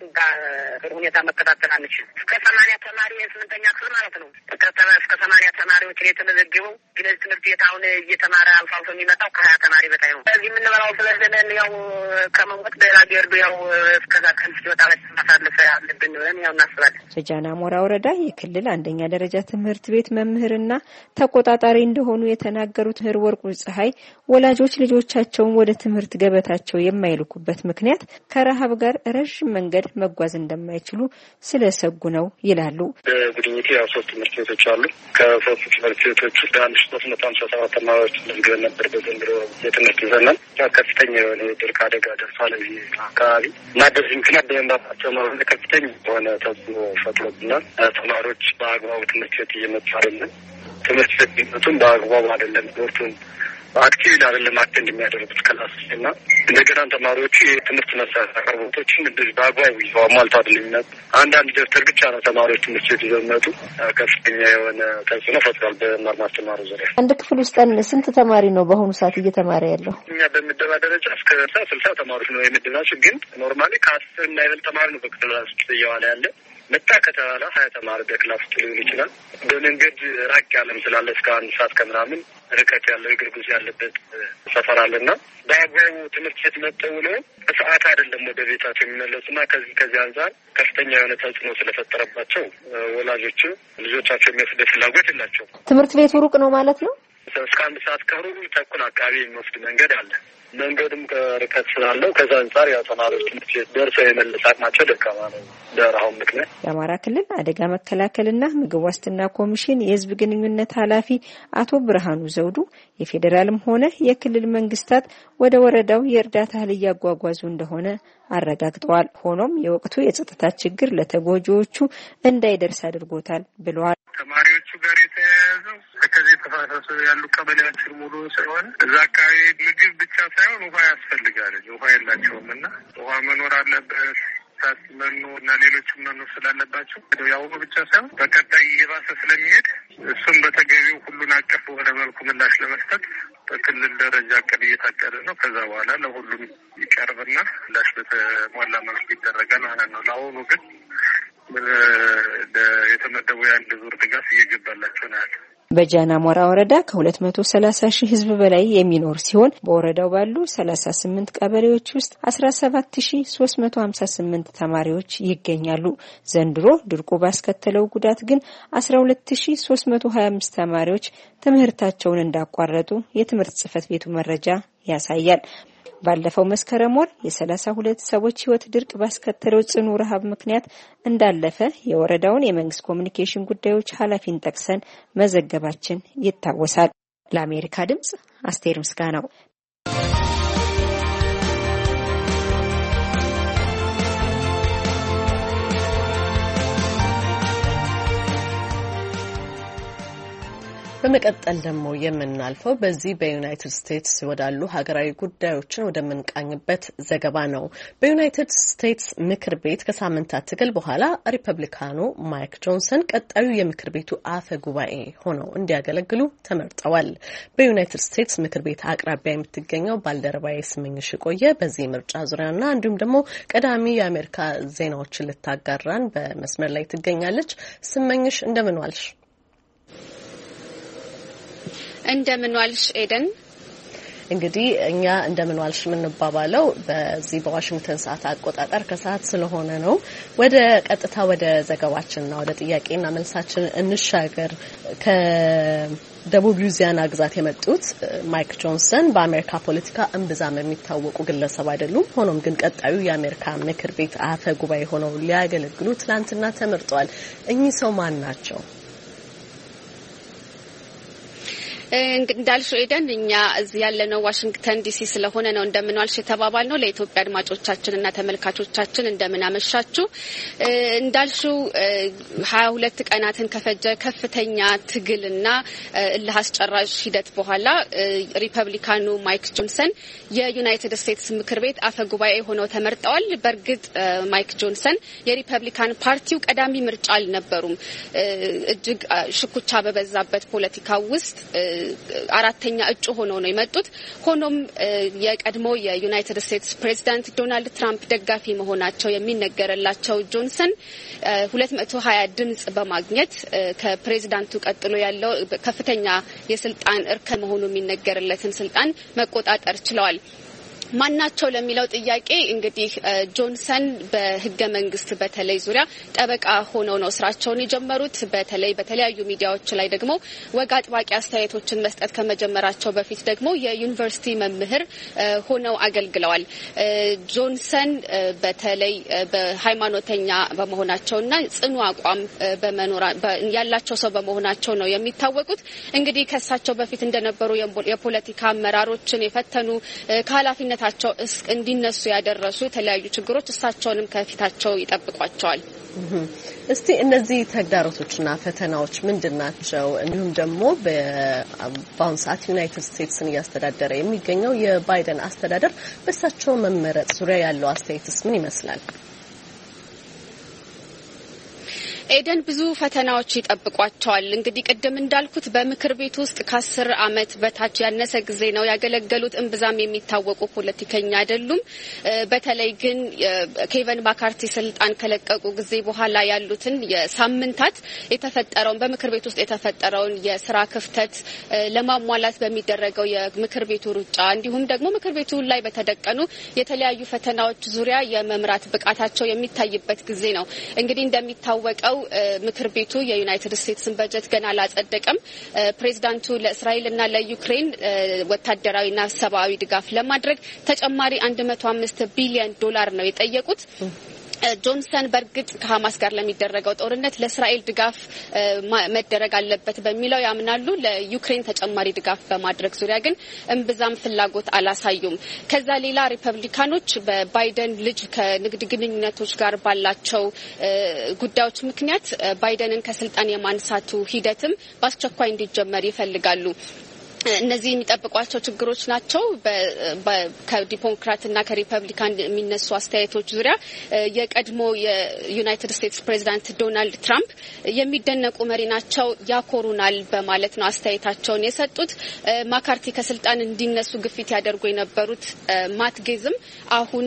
ሁኔታ መከታተል አንችልም። እስከ 80 ተማሪ 8ኛ ክፍል ማለት ነው። እስከ 80 ተማሪዎች የተመዘገቡ ግን ትምህርት ቤት አሁን እየተማረ አልፎ አልፎ የሚመጣው ከ20 ተማሪ በታይ ነው። ስለዚህ የምንበላው ስለሌለን ያው ከመሞት በላ ገርዱ ያው እስከዛ ከንስ ወጣ ማሳለፍ አለብን ብለን ያው እናስባለን። በጃና ሞራ ወረዳ የክልል አንደኛ ደረጃ ትምህርት ቤት መምህርና ተቆጣጣሪ እንደሆኑ የተናገሩት ህር ወርቁ ፀሐይ ወላጆች ልጆቻቸውን ወደ ትምህርት ገበታቸው የማይልኩ በት ምክንያት ከረሃብ ጋር ረጅም መንገድ መጓዝ እንደማይችሉ ስለሰጉ ነው ይላሉ። በጉድኝቴ ያው 3 ትምህርት ቤቶች አሉ። ከ3 ትምህርት ቤቶች ውስጥ 1357 ተማሪዎች ተመዝግበን ነበር በዘንድሮ የትምህርት ዘመን። ከፍተኛ የሆነ የድርቅ አደጋ ደርሷል እዚህ አካባቢ እና በዚህ ምክንያት በመምራታቸው ማለት ከፍተኛ የሆነ ተጽዕኖ ፈጥሮብናል። ተማሪዎች በአግባቡ ትምህርት ቤት እየመጡ አይደለም። ትምህርት ቤት ቢመጡም በአግባቡ አይደለም። ትምህርቱን አክቲቭ አይደለም አቴንድ የሚያደርጉት ክላስ እና እንደገና ተማሪዎቹ የትምህርት መሳሪያ አቅርቦቶችን በአግባቡ አሟልተው አይደለም። አንዳንድ ደብተር ብቻ ነው ተማሪዎች ትምህርት ቤት ይዘው የሚመጡ። ከፍተኛ የሆነ ተጽዕኖ ፈጥሯል በመማር ማስተማሩ ዙሪያ። አንድ ክፍል ውስጥ ስንት ተማሪ ነው በአሁኑ ሰዓት እየተማረ ያለው? እኛ በምደባ ደረጃ እስከ 60 ተማሪዎች ነው የምድባቸው። ግን ኖርማሊ ከ10 እና ይበልጥ ተማሪ ነው በክላስ ውስጥ እየዋለ ያለ። መጣ ከተባለ 20 ተማሪ በክላስ ውስጥ ሊሆን ይችላል። በመንገድ ራቅ ያለም ስላለ እስከ 1 ሰዓት ከምናምን ርቀት ያለው እግር ጉዞ ያለበት ሰፈር አለና በአግባቡ ትምህርት ቤት መጥተው ነው በሰዓት አይደለም ወደ ቤታቸው የሚመለሱና ከዚህ አንጻር ከፍተኛ የሆነ ተጽዕኖ ስለፈጠረባቸው ወላጆቹ ልጆቻቸው የሚወስድ ፍላጎት የላቸው። ትምህርት ቤቱ ሩቅ ነው ማለት ነው። እስከ 1 ሰዓት ከሩብ ተኩል አካባቢ የሚወስድ መንገድ አለ። መንገድም ከርቀት ስላለው ከዛ አንጻር ያው ተማሪዎች ትምህርት ቤት ደርሰው የመለስ አቅማቸው ደካማ ነው በረሃው ምክንያት። የአማራ ክልል አደጋ መከላከልና ምግብ ዋስትና ኮሚሽን የሕዝብ ግንኙነት ኃላፊ አቶ ብርሃኑ ዘውዱ የፌዴራልም ሆነ የክልል መንግስታት ወደ ወረዳው የእርዳታ እህል እያጓጓዙ እንደሆነ አረጋግጠዋል። ሆኖም የወቅቱ የጸጥታ ችግር ለተጎጂዎቹ እንዳይደርስ አድርጎታል ብለዋል። ተማሪዎቹ ጋር የተያያዘው ከዚህ ተፋሰሱ ያሉ ቀበሌዎች ሙሉ ስለሆነ እዛ አካባቢ ምግብ ብቻ ሳይሆን ውሃ ያስፈልጋል። ውሃ የላቸውም እና ውሃ መኖር አለበት። መኖ እና ሌሎችም መኖር ስላለባቸው ያው ብቻ ሳይሆን በቀጣይ እየባሰ ስለሚሄድ እሱም በተገቢው ሁሉን አቀፍ ወደ መልኩ ምላሽ ለመስጠት በክልል ደረጃ እቅድ እየታቀደ ነው። ከዛ በኋላ ለሁሉም ይቀርብና ምላሽ በተሟላ መልኩ ይደረጋል ማለት ነው። ለአሁኑ ግን የተመደቡ የአንድ ዙር ድጋፍ እየገባላቸው ነው ያለ። በጃና ሞራ ወረዳ ከ230 ሺህ ህዝብ በላይ የሚኖር ሲሆን በወረዳው ባሉ 38 ቀበሌዎች ውስጥ 17358 ተማሪዎች ይገኛሉ። ዘንድሮ ድርቁ ባስከተለው ጉዳት ግን 12325 ተማሪዎች ትምህርታቸውን እንዳቋረጡ የትምህርት ጽሕፈት ቤቱ መረጃ ያሳያል። ባለፈው መስከረም ወር የ32 ሰዎች ህይወት ድርቅ ባስከተለው ጽኑ ረሃብ ምክንያት እንዳለፈ የወረዳውን የመንግስት ኮሚኒኬሽን ጉዳዮች ኃላፊን ጠቅሰን መዘገባችን ይታወሳል። ለአሜሪካ ድምጽ አስቴር ምስጋናው። በመቀጠል ደግሞ የምናልፈው በዚህ በዩናይትድ ስቴትስ ወዳሉ ሀገራዊ ጉዳዮችን ወደምንቃኝበት ዘገባ ነው። በዩናይትድ ስቴትስ ምክር ቤት ከሳምንታት ትግል በኋላ ሪፐብሊካኑ ማይክ ጆንሰን ቀጣዩ የምክር ቤቱ አፈ ጉባኤ ሆነው እንዲያገለግሉ ተመርጠዋል። በዩናይትድ ስቴትስ ምክር ቤት አቅራቢያ የምትገኘው ባልደረባዬ ስመኝሽ ቆየ በዚህ ምርጫ ዙሪያና እንዲሁም ደግሞ ቀዳሚ የአሜሪካ ዜናዎችን ልታጋራን በመስመር ላይ ትገኛለች። ስመኝሽ እንደምን ዋልሽ? እንደምን ዋልሽ ኤደን? እንግዲህ እኛ እንደምን ዋልሽ የምንባባለው በዚህ በዋሽንግተን ሰዓት አቆጣጠር ከሰዓት ስለሆነ ነው። ወደ ቀጥታ ወደ ዘገባችንና ወደ ጥያቄና መልሳችን እንሻገር። ከደቡብ ሉዚያና ግዛት የመጡት ማይክ ጆንሰን በአሜሪካ ፖለቲካ እምብዛም የሚታወቁ ግለሰብ አይደሉም። ሆኖም ግን ቀጣዩ የአሜሪካ ምክር ቤት አፈ ጉባኤ ሆነው ሊያገለግሉ ትላንትና ተመርጠዋል። እኚህ ሰው ማን ናቸው? እንዳልሽው ኤደን እኛ እዚህ ያለነው ዋሽንግተን ዲሲ ስለሆነ ነው እንደምን ዋልሽ የተባባልነው። ለኢትዮጵያ አድማጮቻችንና ተመልካቾቻችን እንደምን አመሻችሁ። እንዳልሽው 22 ቀናትን ከፈጀ ከፍተኛ ትግልና እልህ አስጨራሽ ሂደት በኋላ ሪፐብሊካኑ ማይክ ጆንሰን የዩናይትድ ስቴትስ ምክር ቤት አፈ ጉባኤ ሆነው ተመርጠዋል። በእርግጥ ማይክ ጆንሰን የሪፐብሊካን ፓርቲው ቀዳሚ ምርጫ አልነበሩም። እጅግ ሽኩቻ በበዛበት ፖለቲካ ውስጥ አራተኛ እጩ ሆነው ነው የመጡት። ሆኖም የቀድሞ የዩናይትድ ስቴትስ ፕሬዚዳንት ዶናልድ ትራምፕ ደጋፊ መሆናቸው የሚነገርላቸው ጆንሰን 220 ድምጽ በማግኘት ከፕሬዚዳንቱ ቀጥሎ ያለው ከፍተኛ የስልጣን እርከን መሆኑ የሚነገርለትን ስልጣን መቆጣጠር ችለዋል። ማናቸው ለሚለው ጥያቄ እንግዲህ ጆንሰን በህገ መንግስት በተለይ ዙሪያ ጠበቃ ሆነው ነው ስራቸውን የጀመሩት። በተለይ በተለያዩ ሚዲያዎች ላይ ደግሞ ወግ አጥባቂ አስተያየቶችን መስጠት ከመጀመራቸው በፊት ደግሞ የዩኒቨርሲቲ መምህር ሆነው አገልግለዋል። ጆንሰን በተለይ በሃይማኖተኛ በመሆናቸውና ጽኑ አቋም ያላቸው ሰው በመሆናቸው ነው የሚታወቁት። እንግዲህ ከሳቸው በፊት እንደነበሩ የፖለቲካ አመራሮችን የፈተኑ ከኃላፊነት እንዲነሱ ያደረሱ የተለያዩ ችግሮች እሳቸውንም ከፊታቸው ይጠብቋቸዋል። እስቲ እነዚህ ተግዳሮቶችና ፈተናዎች ምንድናቸው? እንዲሁም ደግሞ በአሁኑ ሰዓት ዩናይትድ ስቴትስን እያስተዳደረ የሚገኘው የባይደን አስተዳደር በእሳቸው መመረጥ ዙሪያ ያለው አስተያየትስ ምን ይመስላል? ኤደን ብዙ ፈተናዎች ይጠብቋቸዋል። እንግዲህ ቅድም እንዳልኩት በምክር ቤት ውስጥ ከ10 ዓመት በታች ያነሰ ጊዜ ነው ያገለገሉት። እምብዛም የሚታወቁ ፖለቲከኛ አይደሉም። በተለይ ግን ኬቨን ማካርቲ ስልጣን ከለቀቁ ጊዜ በኋላ ያሉትን የሳምንታት የተፈጠረውን በምክር ቤት ውስጥ የተፈጠረውን የስራ ክፍተት ለማሟላት በሚደረገው የምክር ቤቱ ሩጫ እንዲሁም ደግሞ ምክር ቤቱ ላይ በተደቀኑ የተለያዩ ፈተናዎች ዙሪያ የመምራት ብቃታቸው የሚታይበት ጊዜ ነው። እንግዲህ እንደሚታወቀው ምክር ቤቱ የዩናይትድ ስቴትስን በጀት ገና አላጸደቀም። ፕሬዚዳንቱ ለእስራኤልና ለዩክሬን ወታደራዊና ሰብአዊ ድጋፍ ለማድረግ ተጨማሪ 105 ቢሊዮን ዶላር ነው የጠየቁት። ጆንሰን በእርግጥ ከሐማስ ጋር ለሚደረገው ጦርነት ለእስራኤል ድጋፍ መደረግ አለበት በሚለው ያምናሉ። ለዩክሬን ተጨማሪ ድጋፍ በማድረግ ዙሪያ ግን እምብዛም ፍላጎት አላሳዩም። ከዛ ሌላ ሪፐብሊካኖች በባይደን ልጅ ከንግድ ግንኙነቶች ጋር ባላቸው ጉዳዮች ምክንያት ባይደንን ከስልጣን የማንሳቱ ሂደትም በአስቸኳይ እንዲጀመር ይፈልጋሉ። እነዚህ የሚጠብቋቸው ችግሮች ናቸው። ከዲሞክራትና ከሪፐብሊካን የሚነሱ አስተያየቶች ዙሪያ የቀድሞ የዩናይትድ ስቴትስ ፕሬዚዳንት ዶናልድ ትራምፕ የሚደነቁ መሪ ናቸው፣ ያኮሩናል በማለት ነው አስተያየታቸውን የሰጡት። ማካርቲ ከስልጣን እንዲነሱ ግፊት ያደርጉ የነበሩት ማት ጌዝም አሁን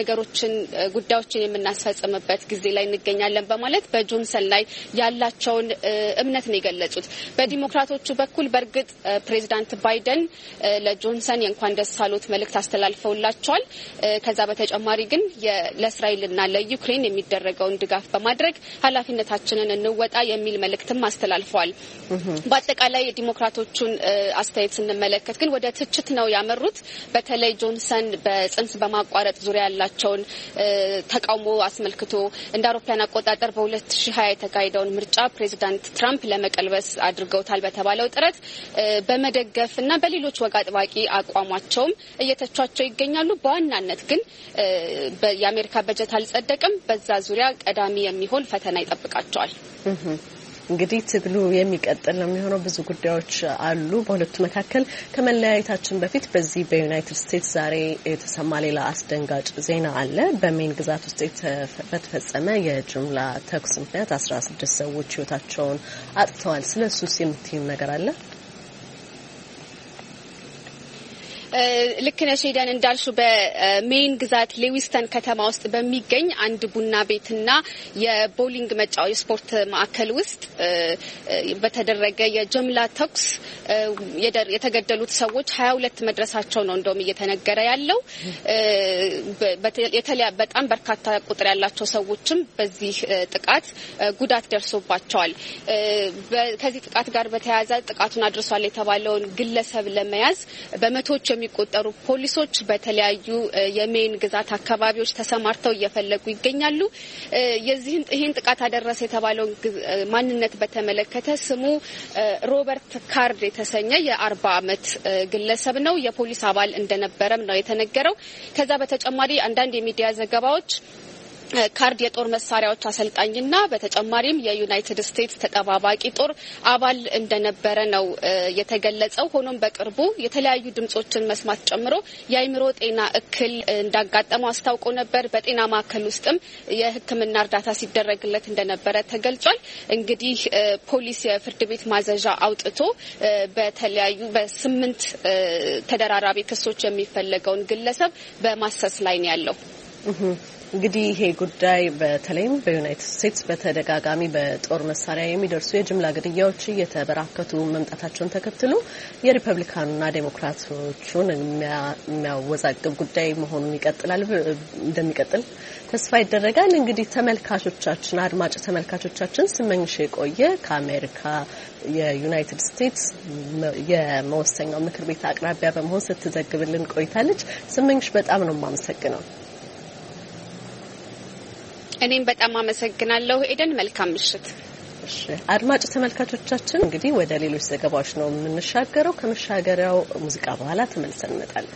ጉዳዮችን የምናስፈጽምበት ጊዜ ላይ እንገኛለን በማለት በጆንሰን ላይ ያላቸውን እምነት ነው የገለጹት። በዲሞክራቶቹ በኩል በእርግጥ ፕሬዚዳንት ባይደን ለጆንሰን የእንኳን ደስ አሎት መልእክት አስተላልፈውላቸዋል። ከዛ በተጨማሪ ግን ለእስራኤልና ለዩክሬን የሚደረገውን ድጋፍ በማድረግ ኃላፊነታችንን እንወጣ የሚል መልእክትም አስተላልፈዋል። በአጠቃላይ የዲሞክራቶቹን አስተያየት ስንመለከት ግን ወደ ትችት ነው ያመሩት። በተለይ ጆንሰን በጽንስ በማቋረጥ ዙሪያ ያላቸውን ተቃውሞ አስመልክቶ እንደ አውሮፓውያን አቆጣጠር በ2020 የተካሄደውን ምርጫ ፕሬዚዳንት ትራምፕ ለመቀልበስ አድርገውታል በተባለው ጥረት በመደገፍና በሌሎች ወግ አጥባቂ አቋማቸውም እየተቿቸው ይገኛሉ። በዋናነት ግን የአሜሪካ በጀት አልጸደቅም። በዛ ዙሪያ ቀዳሚ የሚሆን ፈተና ይጠብቃቸዋል። እንግዲህ ትግሉ የሚቀጥል ነው የሚሆነው። ብዙ ጉዳዮች አሉ በሁለቱ መካከል። ከመለያየታችን በፊት በዚህ በዩናይትድ ስቴትስ ዛሬ የተሰማ ሌላ አስደንጋጭ ዜና አለ። በሜን ግዛት ውስጥ በተፈጸመ የጅምላ ተኩስ ምክንያት 16 ሰዎች ህይወታቸውን አጥተዋል። ስለሱስ የምትይው ነገር አለ? ልክ ነሽ ሄደን እንዳልሽው በሜን ግዛት ሌዊስተን ከተማ ውስጥ በሚገኝ አንድ ቡና ቤትና የቦሊንግ መጫወቻ ስፖርት ማዕከል ውስጥ በተደረገ የጅምላ ተኩስ የተገደሉት ሰዎች 22 መድረሳቸው ነው እንደውም እየተነገረ ያለው። በጣም በርካታ ቁጥር ያላቸው ሰዎችም በዚህ ጥቃት ጉዳት ደርሶባቸዋል። ከዚህ ጥቃት ጋር በተያያዘ ጥቃቱን አድርሷል የተባለውን ግለሰብ ለመያዝ በመቶዎች የሚቆጠሩ ፖሊሶች በተለያዩ የሜን ግዛት አካባቢዎች ተሰማርተው እየፈለጉ ይገኛሉ። ይህን ጥቃት አደረሰ የተባለው ማንነት በተመለከተ ስሙ ሮበርት ካርድ የተሰኘ የ40 ዓመት ግለሰብ ነው። የፖሊስ አባል እንደነበረም ነው የተነገረው። ከዛ በተጨማሪ አንዳንድ የሚዲያ ዘገባዎች ካርድ የጦር መሳሪያዎች አሰልጣኝና በተጨማሪም የዩናይትድ ስቴትስ ተጠባባቂ ጦር አባል እንደነበረ ነው የተገለጸው። ሆኖም በቅርቡ የተለያዩ ድምጾችን መስማት ጨምሮ የአይምሮ ጤና እክል እንዳጋጠመው አስታውቆ ነበር። በጤና ማዕከል ውስጥም የሕክምና እርዳታ ሲደረግለት እንደነበረ ተገልጿል። እንግዲህ ፖሊስ የፍርድ ቤት ማዘዣ አውጥቶ በተለያዩ በ8 ተደራራቢ ክሶች የሚፈለገውን ግለሰብ በማሰስ ላይ ነው ያለው። እንግዲህ ይሄ ጉዳይ በተለይም በዩናይትድ ስቴትስ በተደጋጋሚ በጦር መሳሪያ የሚደርሱ የጅምላ ግድያዎች እየተበራከቱ መምጣታቸውን ተከትሎ የሪፐብሊካኑና ዴሞክራቶቹን የሚያወዛግብ ጉዳይ መሆኑን እንደሚቀጥል ተስፋ ይደረጋል። እንግዲህ ተመልካቾቻችን አድማጭ ተመልካቾቻችን ስመኝሽ የቆየ ከአሜሪካ የዩናይትድ ስቴትስ የመወሰኛው ምክር ቤት አቅራቢያ በመሆን ስትዘግብልን ቆይታለች። ስመኝሽ በጣም ነው የማመሰግነው። እኔም በጣም አመሰግናለሁ ኤደን። መልካም ምሽት። እሺ አድማጭ ተመልካቾቻችን እንግዲህ ወደ ሌሎች ዘገባዎች ነው የምንሻገረው። ከመሻገሪያው ሙዚቃ በኋላ ተመልሰን እንመጣለን።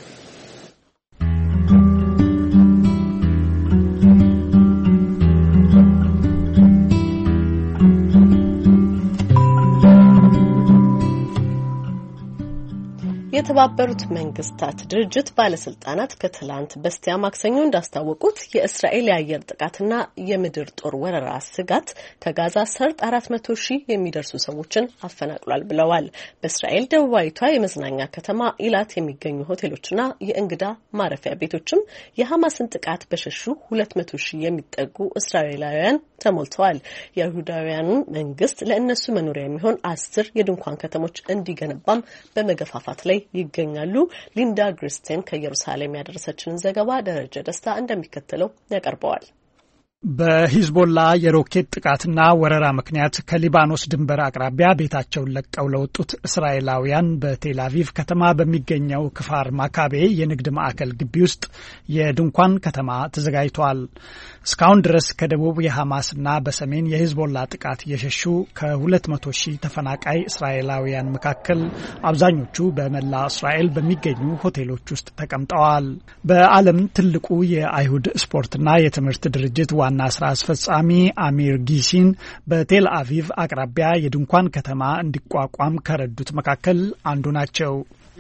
የተባበሩት መንግስታት ድርጅት ባለስልጣናት ከትላንት በስቲያ ማክሰኞ እንዳስታወቁት የእስራኤል የአየር ጥቃትና የምድር ጦር ወረራ ስጋት ከጋዛ ሰርጥ 400,000 የሚደርሱ ሰዎችን አፈናቅሏል ብለዋል። በእስራኤል ደቡባዊቷ የመዝናኛ ከተማ ኢላት የሚገኙ ሆቴሎችና የእንግዳ ማረፊያ ቤቶችም የሐማስን ጥቃት በሸሹ 200,000 የሚጠጉ እስራኤላውያን ተሞልተዋል። የይሁዳውያኑ መንግስት ለእነሱ መኖሪያ የሚሆን 10 የድንኳን ከተሞች እንዲገነባም በመገፋፋት ላይ ይገኛሉ። ሊንዳ ግሪስቴን ከኢየሩሳሌም ያደረሰችንን ዘገባ ደረጀ ደስታ እንደሚከተለው ያቀርበዋል። በሂዝቦላ የሮኬት ጥቃትና ወረራ ምክንያት ከሊባኖስ ድንበር አቅራቢያ ቤታቸውን ለቀው ለወጡት እስራኤላውያን በቴል አቪቭ ከተማ በሚገኘው ክፋር ማካቤ የንግድ ማዕከል ግቢ ውስጥ የድንኳን ከተማ ተዘጋጅቷል። እስካሁን ድረስ ከደቡብ የሐማስና በሰሜን የሂዝቦላ ጥቃት የሸሹ ከ200,000 ተፈናቃይ እስራኤላውያን መካከል አብዛኞቹ በመላ እስራኤል በሚገኙ ሆቴሎች ውስጥ ተቀምጠዋል። በዓለም ትልቁ የአይሁድ ስፖርትና የትምህርት ድርጅት ዋና ስራ አስፈጻሚ አሚር ጊሲን በቴል አቪቭ አቅራቢያ የድንኳን ከተማ እንዲቋቋም ከረዱት መካከል አንዱ ናቸው።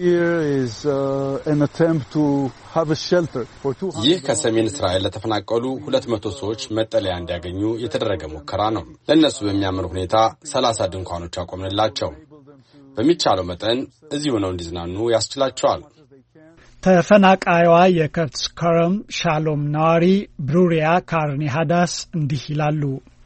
ይህ ከሰሜን እስራኤል ለተፈናቀሉ 200 ሰዎች መጠለያ እንዲያገኙ የተደረገ ሙከራ ነው። ለእነሱ በሚያምር ሁኔታ 30 ድንኳኖች አቆምንላቸው። በሚቻለው መጠን እዚሁ ነው እንዲዝናኑ ያስችላቸዋል። ተፈናቃይዋ የከርትስ ከረም ሻሎም ነዋሪ ብሩሪያ ካርኒ ሃዳስ እንዲህ ይላሉ።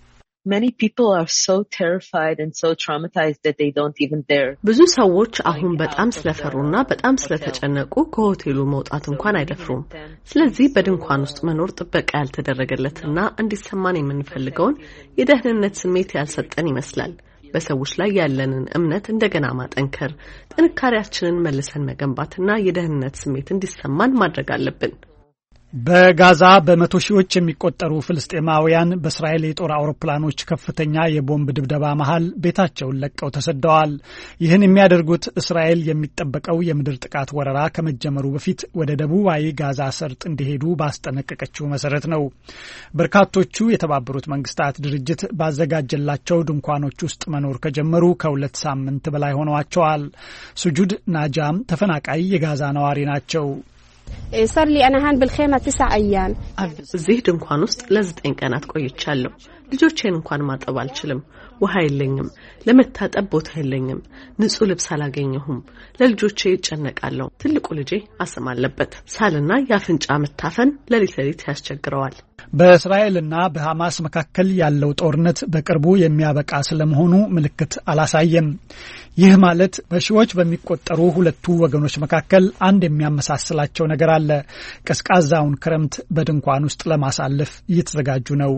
ብዙ ሰዎች አሁን በጣም ስለፈሩና በጣም ስለተጨነቁ ከሆቴሉ መውጣት እንኳን አይደፍሩም። ስለዚህ በድንኳን ውስጥ መኖር ጥበቃ ያልተደረገለትና እንዲሰማን የምንፈልገውን የደህንነት ስሜት ያልሰጠን ይመስላል። በሰዎች ላይ ያለንን እምነት እንደገና ማጠንከር፣ ጥንካሬያችንን መልሰን መገንባትና የደህንነት ስሜት እንዲሰማን ማድረግ አለብን። በጋዛ በመቶ ሺዎች የሚቆጠሩ ፍልስጤማውያን በእስራኤል የጦር አውሮፕላኖች ከፍተኛ የቦምብ ድብደባ መሃል ቤታቸውን ለቀው ተሰደዋል። ይህን የሚያደርጉት እስራኤል የሚጠበቀው የምድር ጥቃት ወረራ ከመጀመሩ በፊት ወደ ደቡባዊ ጋዛ ሰርጥ እንዲሄዱ ባስጠነቀቀችው መሰረት ነው። በርካቶቹ የተባበሩት መንግስታት ድርጅት ባዘጋጀላቸው ድንኳኖች ውስጥ መኖር ከጀመሩ ከ2 ሳምንት በላይ ሆነዋቸዋል። ሱጁድ ናጃም ተፈናቃይ የጋዛ ነዋሪ ናቸው። صار لي انا هان بالخيمه 9 ايام እዚህ ድንኳን ውስጥ ለ9 ቀናት ቆይቻለሁ። ልጆቼን እንኳን ማጠብ አልችልም። ውሃ የለኝም። ለመታጠብ ቦታ የለኝም። ንጹህ ልብስ አላገኘሁም። ለልጆቼ እጨነቃለሁ። ትልቁ ልጄ አስም አለበት። ሳልና የአፍንጫ መታፈን ለሊት ያስቸግረዋል። በእስራኤልና በሐማስ መካከል ያለው ጦርነት በቅርቡ የሚያበቃ ስለመሆኑ ምልክት አላሳየም። ይህ ማለት በሺዎች በሚቆጠሩ ሁለቱ ወገኖች መካከል አንድ የሚያመሳስላቸው ነገር አለ። ቀዝቃዛውን ክረምት በድንኳን ውስጥ ለማሳለፍ እየተዘጋጁ ነው።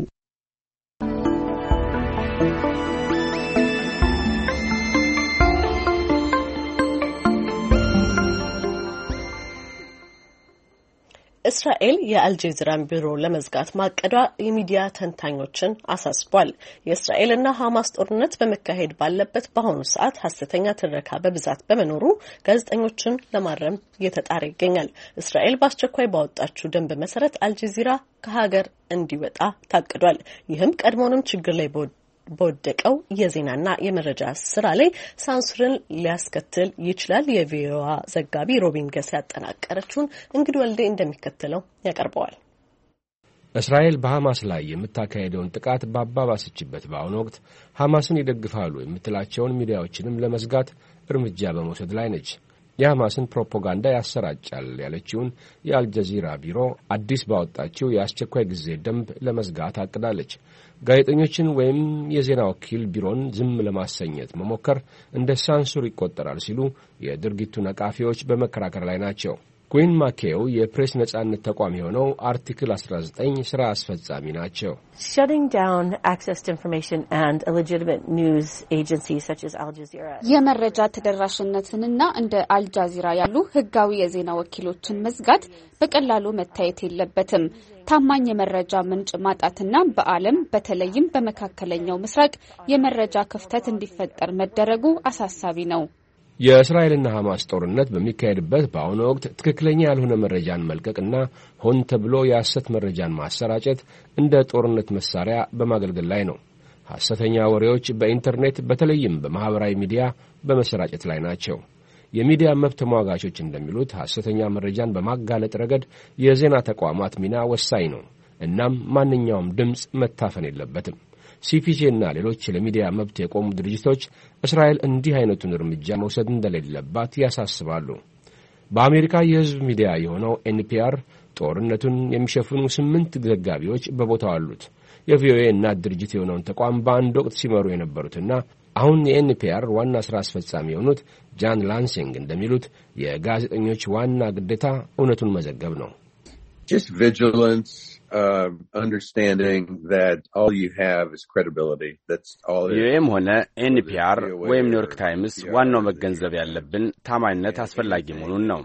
እስራኤል የአልጀዚራን ቢሮ ለመዝጋት ማቀዷ የሚዲያ ተንታኞችን አሳስቧል። የእስራኤልና ሐማስ ጦርነት በመካሄድ ባለበት በአሁኑ ሰዓት ሐሰተኛ ትረካ በብዛት በመኖሩ ጋዜጠኞችን ለማረም እየተጣረ ይገኛል። እስራኤል በአስቸኳይ ባወጣችው ደንብ መሰረት አልጀዚራ ከሀገር እንዲወጣ ታቅዷል። ይህም ቀድሞውንም ችግር ላይ በወደቀው የዜናና የመረጃ ስራ ላይ ሳንሱርን ሊያስከትል ይችላል። የቪኦኤ ዘጋቢ ሮቢን ገስ ያጠናቀረችውን እንግዲህ ወልዴ እንደሚከተለው ያቀርበዋል። እስራኤል በሐማስ ላይ የምታካሄደውን ጥቃት ባባባሰችበት በአሁኑ ወቅት ሐማስን ይደግፋሉ የምትላቸውን ሚዲያዎችንም ለመዝጋት እርምጃ በመውሰድ ላይ ነች። የሐማስን ፕሮፓጋንዳ ያሰራጫል ያለችውን የአልጀዚራ ቢሮ አዲስ ባወጣችው የአስቸኳይ ጊዜ ደንብ ለመዝጋት አቅዳለች። ጋዜጠኞችን ወይም የዜና ወኪል ቢሮን ዝም ለማሰኘት መሞከር እንደ ሳንሱር ይቆጠራል ሲሉ የድርጊቱ ነቃፊዎች በመከራከር ላይ ናቸው። ኩዊን ማኬው የፕሬስ ነጻነት ተቋም የሆነው አርቲክል 19 ስራ አስፈጻሚ ናቸው። የመረጃ ተደራሽነትንና እንደ አልጃዚራ ያሉ ህጋዊ የዜና ወኪሎችን መዝጋት በቀላሉ መታየት የለበትም። ታማኝ የመረጃ ምንጭ ማጣትና በዓለም በተለይም በመካከለኛው ምስራቅ የመረጃ ክፍተት እንዲፈጠር መደረጉ አሳሳቢ ነው። የእስራኤልና ሐማስ ጦርነት በሚካሄድበት በአሁኑ ወቅት ትክክለኛ ያልሆነ መረጃን መልቀቅና ሆን ተብሎ የሐሰት መረጃን ማሰራጨት እንደ ጦርነት መሳሪያ በማገልገል ላይ ነው። ሐሰተኛ ወሬዎች በኢንተርኔት በተለይም በማኅበራዊ ሚዲያ በመሰራጨት ላይ ናቸው። የሚዲያ መብት ተሟጋቾች እንደሚሉት ሐሰተኛ መረጃን በማጋለጥ ረገድ የዜና ተቋማት ሚና ወሳኝ ነው። እናም ማንኛውም ድምፅ መታፈን የለበትም። ሲፒጄ እና ሌሎች ለሚዲያ መብት የቆሙ ድርጅቶች እስራኤል እንዲህ አይነቱን እርምጃ መውሰድ እንደሌለባት ያሳስባሉ። በአሜሪካ የሕዝብ ሚዲያ የሆነው ኤንፒአር ጦርነቱን የሚሸፍኑ 8 ዘጋቢዎች በቦታው አሉት። የቪኦኤ እናት ድርጅት የሆነውን ተቋም በአንድ ወቅት ሲመሩ የነበሩትና አሁን የኤንፒአር ዋና ሥራ አስፈጻሚ የሆኑት ጃን ላንሲንግ እንደሚሉት የጋዜጠኞች ዋና ግዴታ እውነቱን መዘገብ ነው። Just vigilance, understanding that all you have is credibility. That's all it is. ቪኦኤም ሆነ ኤንፒአር ወይም ኒውዮርክ ታይምስ ዋናው መገንዘብ ያለብን ታማኝነት አስፈላጊ መሆኑን ነው።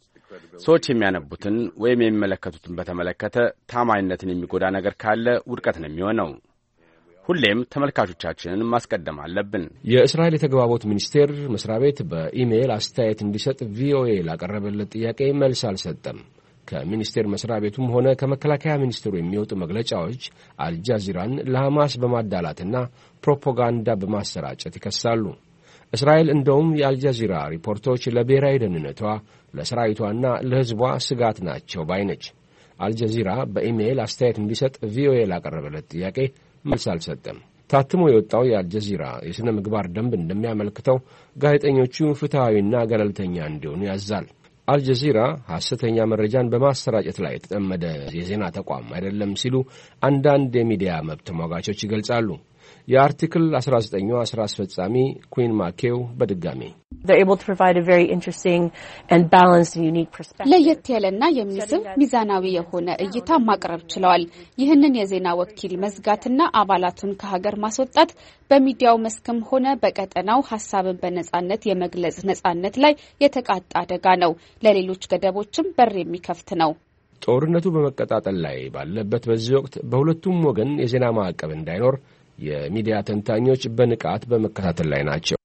ሰዎች የሚያነቡትን ወይም የሚመለከቱትን በተመለከተ ታማኝነትን የሚጎዳ ነገር ካለ ውድቀት ነው የሚሆነው። ሁሌም ተመልካቾቻችንን ማስቀደም አለብን። የእስራኤል የተግባቦት ሚኒስቴር መስሪያ ቤት በኢሜይል አስተያየት እንዲሰጥ ቪኦኤ ላቀረበለት ጥያቄ መልስ አልሰጠም። ከሚኒስቴር መስሪያ ቤቱም ሆነ ከመከላከያ ሚኒስቴሩ የሚወጡ መግለጫዎች አልጃዚራን ለሐማስ በማዳላትና ፕሮፓጋንዳ በማሰራጨት ይከሳሉ። እስራኤል እንደውም የአልጃዚራ ሪፖርቶች ለብሔራዊ ደህንነቷ፣ ለሰራዊቷና ለሕዝቧ ስጋት ናቸው ባይነች። አልጃዚራ በኢሜይል አስተያየት እንዲሰጥ ቪኦኤ ላቀረበለት ጥያቄ መልስ አልሰጠም። ታትሞ የወጣው የአልጃዚራ የሥነ ምግባር ደንብ እንደሚያመለክተው ጋዜጠኞቹ ፍትሐዊና ገለልተኛ እንዲሆኑ ያዛል። አልጀዚራ ሐሰተኛ መረጃን በማሰራጨት ላይ የተጠመደ የዜና ተቋም አይደለም ሲሉ አንዳንድ የሚዲያ መብት ተሟጋቾች ይገልጻሉ። የአርቲክል 19ኛው ሥራ አስፈጻሚ ኩዊን ማኬው በድጋሚ ለየት ያለና የሚስብ ሚዛናዊ የሆነ እይታ ማቅረብ ችለዋል። ይህንን የዜና ወኪል መዝጋትና አባላቱን ከሀገር ማስወጣት በሚዲያው መስክም ሆነ በቀጠናው ሐሳብን በነጻነት የመግለጽ ነጻነት ላይ የተቃጣ አደጋ ነው። ለሌሎች ገደቦችም በር የሚከፍት ነው። ጦርነቱ በመቀጣጠል ላይ ባለበት በዚህ ወቅት በሁለቱም ወገን የዜና ማዕቀብ እንዳይኖር የሚዲያ ተንታኞች በንቃት በመከታተል ላይ ናቸው።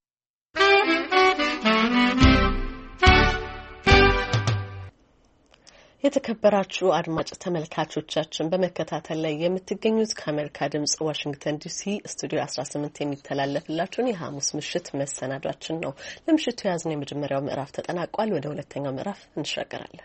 የተከበራችሁ አድማጭ ተመልካቾቻችን በመከታተል ላይ የምትገኙት ከአሜሪካ ድምጽ ዋሽንግተን ዲሲ ስቱዲዮ 18 የሚተላለፍላችሁን የሐሙስ ምሽት መሰናዷችን ነው። ለምሽቱ የያዝነው የመጀመሪያው ምዕራፍ ተጠናቋል። ወደ ሁለተኛው ምዕራፍ እንሻገራለን።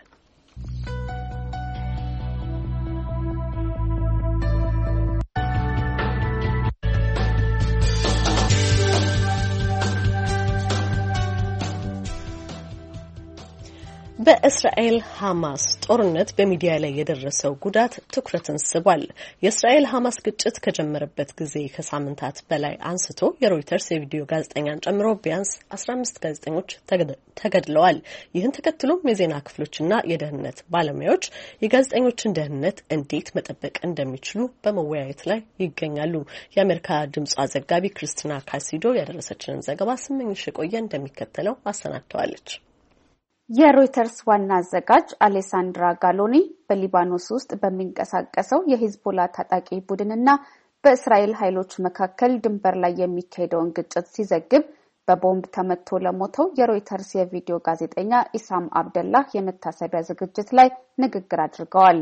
በእስራኤል ሐማስ ጦርነት በሚዲያ ላይ የደረሰው ጉዳት ትኩረትን ስቧል። የእስራኤል ሐማስ ግጭት ከጀመረበት ጊዜ ከሳምንታት በላይ አንስቶ የሮይተርስ የቪዲዮ ጋዜጠኛን ጨምሮ ቢያንስ 15 ጋዜጠኞች ተገድለዋል። ይህን ተከትሎም የዜና ክፍሎችና የደህንነት ባለሙያዎች የጋዜጠኞችን ደህንነት እንዴት መጠበቅ እንደሚችሉ በመወያየት ላይ ይገኛሉ። የአሜሪካ ድምጽ ዘጋቢ ክሪስቲና ካሲዶ ያደረሰችንን ዘገባ ስመኝሽ ቆየ እንደሚከተለው አሰናድተዋለች። የሮይተርስ ዋና አዘጋጅ አሌሳንድራ ጋሎኒ በሊባኖስ ውስጥ በሚንቀሳቀሰው የሂዝቦላ ታጣቂ ቡድንና በእስራኤል ኃይሎች መካከል ድንበር ላይ የሚካሄደውን ግጭት ሲዘግብ በቦምብ ተመቶ ለሞተው የሮይተርስ የቪዲዮ ጋዜጠኛ ኢሳም አብደላህ የመታሰቢያ ዝግጅት ላይ ንግግር አድርገዋል።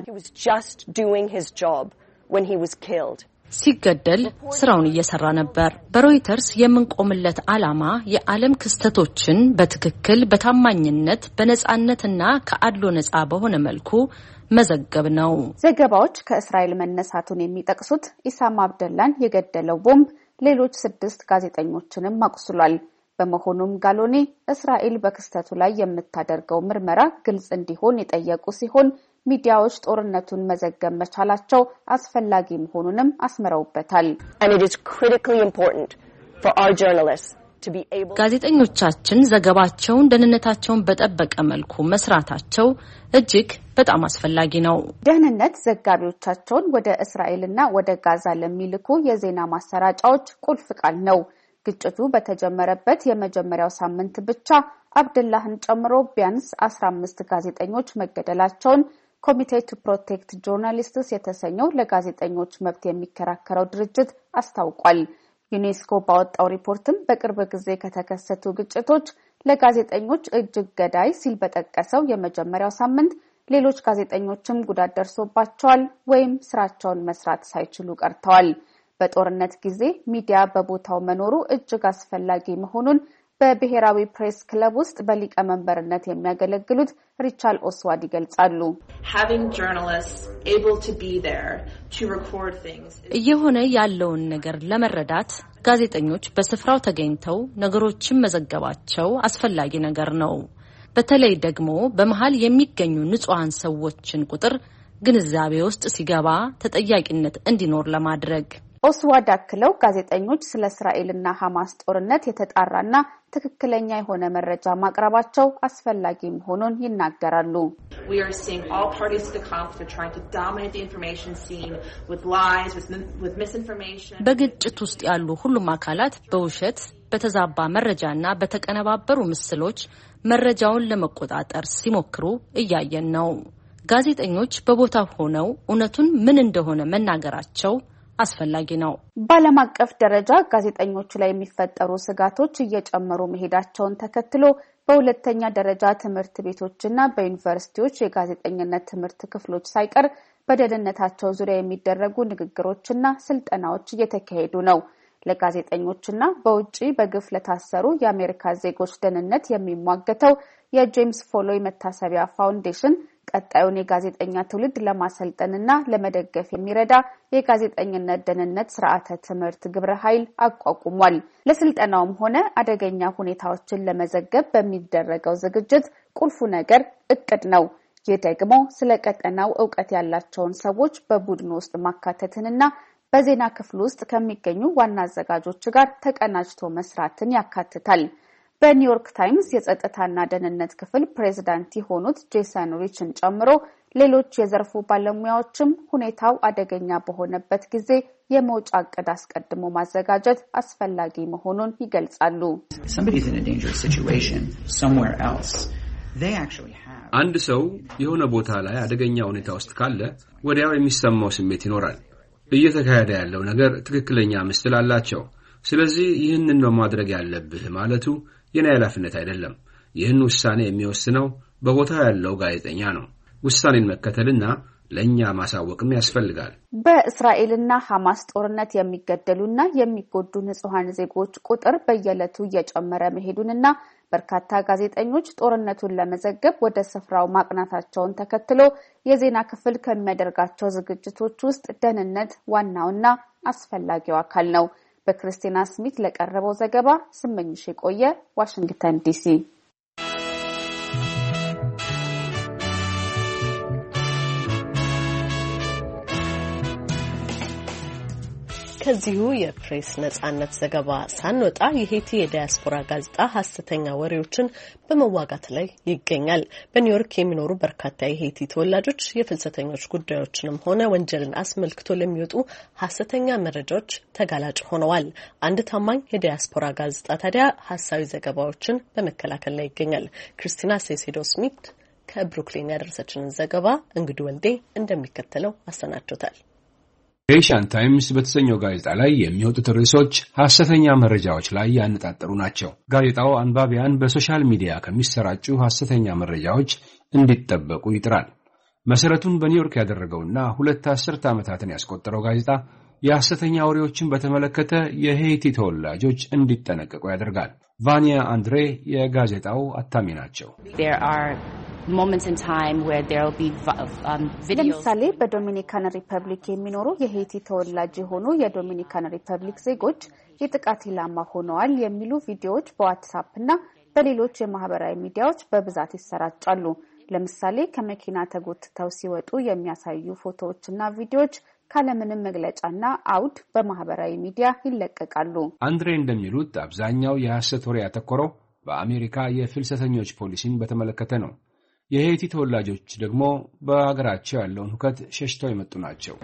ሲገደል ስራውን እየሰራ ነበር። በሮይተርስ የምንቆምለት ዓላማ የዓለም ክስተቶችን በትክክል በታማኝነት በነጻነትና ከአድሎ ነጻ በሆነ መልኩ መዘገብ ነው። ዘገባዎች ከእስራኤል መነሳቱን የሚጠቅሱት ኢሳም አብደላን የገደለው ቦምብ ሌሎች 6 ጋዜጠኞችንም አቁስሏል። በመሆኑም ጋሎኒ እስራኤል በክስተቱ ላይ የምታደርገው ምርመራ ግልጽ እንዲሆን የጠየቁ ሲሆን ሚዲያዎች ጦርነቱን መዘገብ መቻላቸው አስፈላጊ መሆኑንም አስመረውበታል። ጋዜጠኞቻችን ዘገባቸውን ደህንነታቸውን በጠበቀ መልኩ መስራታቸው እጅግ በጣም አስፈላጊ ነው። ደህንነት ዘጋቢዎቻቸውን ወደ እስራኤልና ወደ ጋዛ ለሚልኩ የዜና ማሰራጫዎች ቁልፍ ቃል ነው። ግጭቱ በተጀመረበት የመጀመሪያው ሳምንት ብቻ አብደላህን ጨምሮ ቢያንስ 15 ጋዜጠኞች መገደላቸውን ኮሚቴ ቱ ፕሮቴክት ጆርናሊስትስ የተሰኘው ለጋዜጠኞች መብት የሚከራከረው ድርጅት አስታውቋል። ዩኔስኮ ባወጣው ሪፖርትም በቅርብ ጊዜ ከተከሰቱ ግጭቶች ለጋዜጠኞች እጅግ ገዳይ ሲል በጠቀሰው የመጀመሪያው ሳምንት ሌሎች ጋዜጠኞችም ጉዳት ደርሶባቸዋል ወይም ስራቸውን መስራት ሳይችሉ ቀርተዋል። በጦርነት ጊዜ ሚዲያ በቦታው መኖሩ እጅግ አስፈላጊ መሆኑን በብሔራዊ ፕሬስ ክለብ ውስጥ በሊቀመንበርነት የሚያገለግሉት ሪቻል ኦስዋድ ይገልጻሉ። እየሆነ ያለውን ነገር ለመረዳት ጋዜጠኞች በስፍራው ተገኝተው ነገሮችን መዘገባቸው አስፈላጊ ነገር ነው። በተለይ ደግሞ በመሃል የሚገኙ ንጹሃን ሰዎችን ቁጥር ግንዛቤ ውስጥ ሲገባ ተጠያቂነት እንዲኖር ለማድረግ ኦስዋድ አክለው ጋዜጠኞች ስለ እስራኤልና ሐማስ ጦርነት የተጣራና ትክክለኛ የሆነ መረጃ ማቅረባቸው አስፈላጊ መሆኑን ይናገራሉ። በግጭት ውስጥ ያሉ ሁሉም አካላት በውሸት በተዛባ መረጃና በተቀነባበሩ ምስሎች መረጃውን ለመቆጣጠር ሲሞክሩ እያየን ነው። ጋዜጠኞች በቦታው ሆነው እውነቱን ምን እንደሆነ መናገራቸው አስፈላጊ ነው። በዓለም አቀፍ ደረጃ ጋዜጠኞች ላይ የሚፈጠሩ ስጋቶች እየጨመሩ መሄዳቸውን ተከትሎ በሁለተኛ ደረጃ ትምህርት ቤቶችና በዩኒቨርሲቲዎች የጋዜጠኝነት ትምህርት ክፍሎች ሳይቀር በደህንነታቸው ዙሪያ የሚደረጉ ንግግሮችና ስልጠናዎች እየተካሄዱ ነው። ለጋዜጠኞችና በውጪ በግፍ ለታሰሩ የአሜሪካ ዜጎች ደህንነት የሚሟገተው የጄምስ ፎሎይ መታሰቢያ ፋውንዴሽን ቀጣዩን የጋዜጠኛ ትውልድ ለማሰልጠንና ለመደገፍ የሚረዳ የጋዜጠኝነት ደህንነት ስርዓተ ትምህርት ግብረ ኃይል አቋቁሟል። ለስልጠናውም ሆነ አደገኛ ሁኔታዎችን ለመዘገብ በሚደረገው ዝግጅት ቁልፉ ነገር እቅድ ነው። ይህ ደግሞ ስለ ቀጠናው ዕውቀት ያላቸውን ሰዎች በቡድኑ ውስጥ ማካተትንና በዜና ክፍል ውስጥ ከሚገኙ ዋና አዘጋጆች ጋር ተቀናጅቶ መስራትን ያካትታል። በኒውዮርክ ታይምስ የጸጥታና ደህንነት ክፍል ፕሬዝዳንት የሆኑት ጄሰን ሪችን ጨምሮ ሌሎች የዘርፉ ባለሙያዎችም ሁኔታው አደገኛ በሆነበት ጊዜ የመውጫ ዕቅድ አስቀድሞ ማዘጋጀት አስፈላጊ መሆኑን ይገልጻሉ። አንድ ሰው የሆነ ቦታ ላይ አደገኛ ሁኔታ ውስጥ ካለ ወዲያው የሚሰማው ስሜት ይኖራል። እየተካሄደ ያለው ነገር ትክክለኛ ምስል አላቸው። ስለዚህ ይህንን ነው ማድረግ ያለብህ ማለቱ የኔ ኃላፊነት አይደለም። ይህን ውሳኔ የሚወስነው በቦታው ያለው ጋዜጠኛ ነው። ውሳኔን መከተልና ለኛ ማሳወቅም ያስፈልጋል። በእስራኤልና ሐማስ ጦርነት የሚገደሉና የሚጎዱ ንጹሃን ዜጎች ቁጥር በየዕለቱ እየጨመረ መሄዱንና በርካታ ጋዜጠኞች ጦርነቱን ለመዘገብ ወደ ስፍራው ማቅናታቸውን ተከትሎ የዜና ክፍል ከሚያደርጋቸው ዝግጅቶች ውስጥ ደህንነት ዋናውና አስፈላጊው አካል ነው። በክርስቲና ስሚት ለቀረበው ዘገባ ስመኝሽ የቆየ ዋሽንግተን ዲሲ። ከዚሁ የፕሬስ ነጻነት ዘገባ ሳንወጣ የሄይቲ የዲያስፖራ ጋዜጣ ሐሰተኛ ወሬዎችን በመዋጋት ላይ ይገኛል። በኒውዮርክ የሚኖሩ በርካታ የሄይቲ ተወላጆች የፍልሰተኞች ጉዳዮችንም ሆነ ወንጀልን አስመልክቶ ለሚወጡ ሐሰተኛ መረጃዎች ተጋላጭ ሆነዋል። አንድ ታማኝ የዲያስፖራ ጋዜጣ ታዲያ ሐሳዊ ዘገባዎችን በመከላከል ላይ ይገኛል። ክርስቲና ሴሲዶ ስሚት ከብሩክሊን ያደረሰችንን ዘገባ እንግዱ ወልዴ እንደሚከተለው አሰናድቶታል። ኤሽያን ታይምስ በተሰኘው ጋዜጣ ላይ የሚወጡት ርዕሶች ሐሰተኛ መረጃዎች ላይ ያነጣጠሩ ናቸው። ጋዜጣው አንባቢያን በሶሻል ሚዲያ ከሚሰራጩ ሐሰተኛ መረጃዎች እንዲጠበቁ ይጥራል። መሰረቱን በኒውዮርክ ያደረገውና 2 አስርት ዓመታትን ያስቆጠረው ጋዜጣ የሐሰተኛ ወሬዎችን በተመለከተ የሄይቲ ተወላጆች እንዲጠነቀቁ ያደርጋል። ቫኒያ አንድሬ የጋዜጣው አታሚ ናቸው። ለምሳሌ በዶሚኒካን ሪፐብሊክ የሚኖሩ የሄይቲ ተወላጅ የሆኑ የዶሚኒካን ሪፐብሊክ ዜጎች የጥቃት ኢላማ ሆነዋል የሚሉ ቪዲዮዎች በዋትስአፕ እና በሌሎች የማህበራዊ ሚዲያዎች በብዛት ይሰራጫሉ። ለምሳሌ ከመኪና ተጎትተው ሲወጡ የሚያሳዩ ፎቶዎችና ቪዲዮዎች ካለምንም መግለጫና አውድ በማህበራዊ ሚዲያ ይለቀቃሉ። አንድሬ እንደሚሉት አብዛኛው የሐሰት ወሬ ያተኮረው በአሜሪካ የፍልሰተኞች ፖሊሲን በተመለከተ ነው። የሄይቲ ተወላጆች ደግሞ በአገራቸው ያለውን ሁከት ሸሽተው የመጡ ናቸው።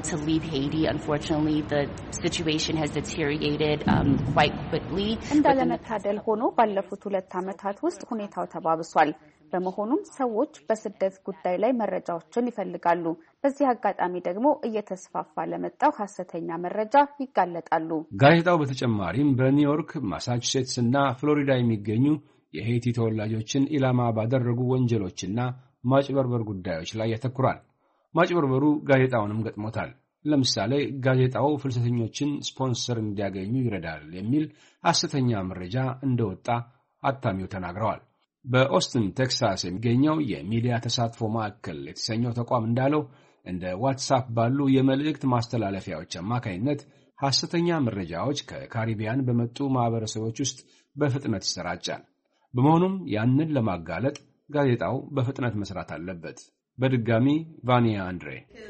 እንዳለመታደል ሆኖ ባለፉት 2 ዓመታት ውስጥ ሁኔታው ተባብሷል። በመሆኑም ሰዎች በስደት ጉዳይ ላይ መረጃዎችን ይፈልጋሉ። በዚህ አጋጣሚ ደግሞ እየተስፋፋ ለመጣው ሐሰተኛ መረጃ ይጋለጣሉ። ጋዜጣው በተጨማሪም በኒውዮርክ፣ ማሳቹሴትስ እና ፍሎሪዳ የሚገኙ የሄይቲ ተወላጆችን ኢላማ ባደረጉ ወንጀሎችና ማጭበርበር ጉዳዮች ላይ ያተኩራል። ማጭበርበሩ ጋዜጣውንም ገጥሞታል። ለምሳሌ ጋዜጣው ፍልሰተኞችን ስፖንሰር እንዲያገኙ ይረዳል የሚል ሐሰተኛ መረጃ እንደወጣ አታሚው ተናግረዋል። በኦስትን ቴክሳስ የሚገኘው የሚዲያ ተሳትፎ ማዕከል የተሰኘው ተቋም እንዳለው እንደ ዋትስአፕ ባሉ የመልእክት ማስተላለፊያዎች አማካይነት ሐሰተኛ መረጃዎች ከካሪቢያን በመጡ ማህበረሰቦች ውስጥ በፍጥነት ይሰራጫል። በመሆኑም ያንን ለማጋለጥ ጋዜጣው በፍጥነት መስራት አለበት። በድጋሚ ቫኒያ አንድሬ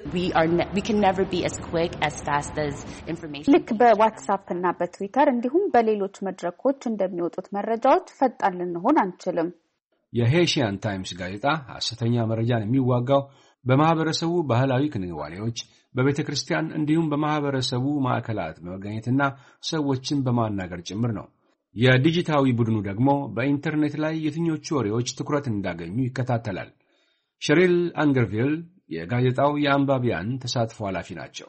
ልክ በዋትስአፕ እና በትዊተር እንዲሁም በሌሎች መድረኮች እንደሚወጡት መረጃዎች ፈጣን ልንሆን አንችልም። የሄይቲያን ታይምስ ጋዜጣ ሐሰተኛ መረጃን የሚዋጋው በማህበረሰቡ ባህላዊ ክንዋኔዎች፣ በቤተ ክርስቲያን እንዲሁም በማህበረሰቡ ማዕከላት በመገኘትና ሰዎችን በማናገር ጭምር ነው። የዲጂታዊ ቡድኑ ደግሞ በኢንተርኔት ላይ የትኞቹ ወሬዎች ትኩረት እንዳገኙ ይከታተላል። ሸሪል አንገርቪል የጋዜጣው የአንባቢያን ተሳትፎ ኃላፊ ናቸው።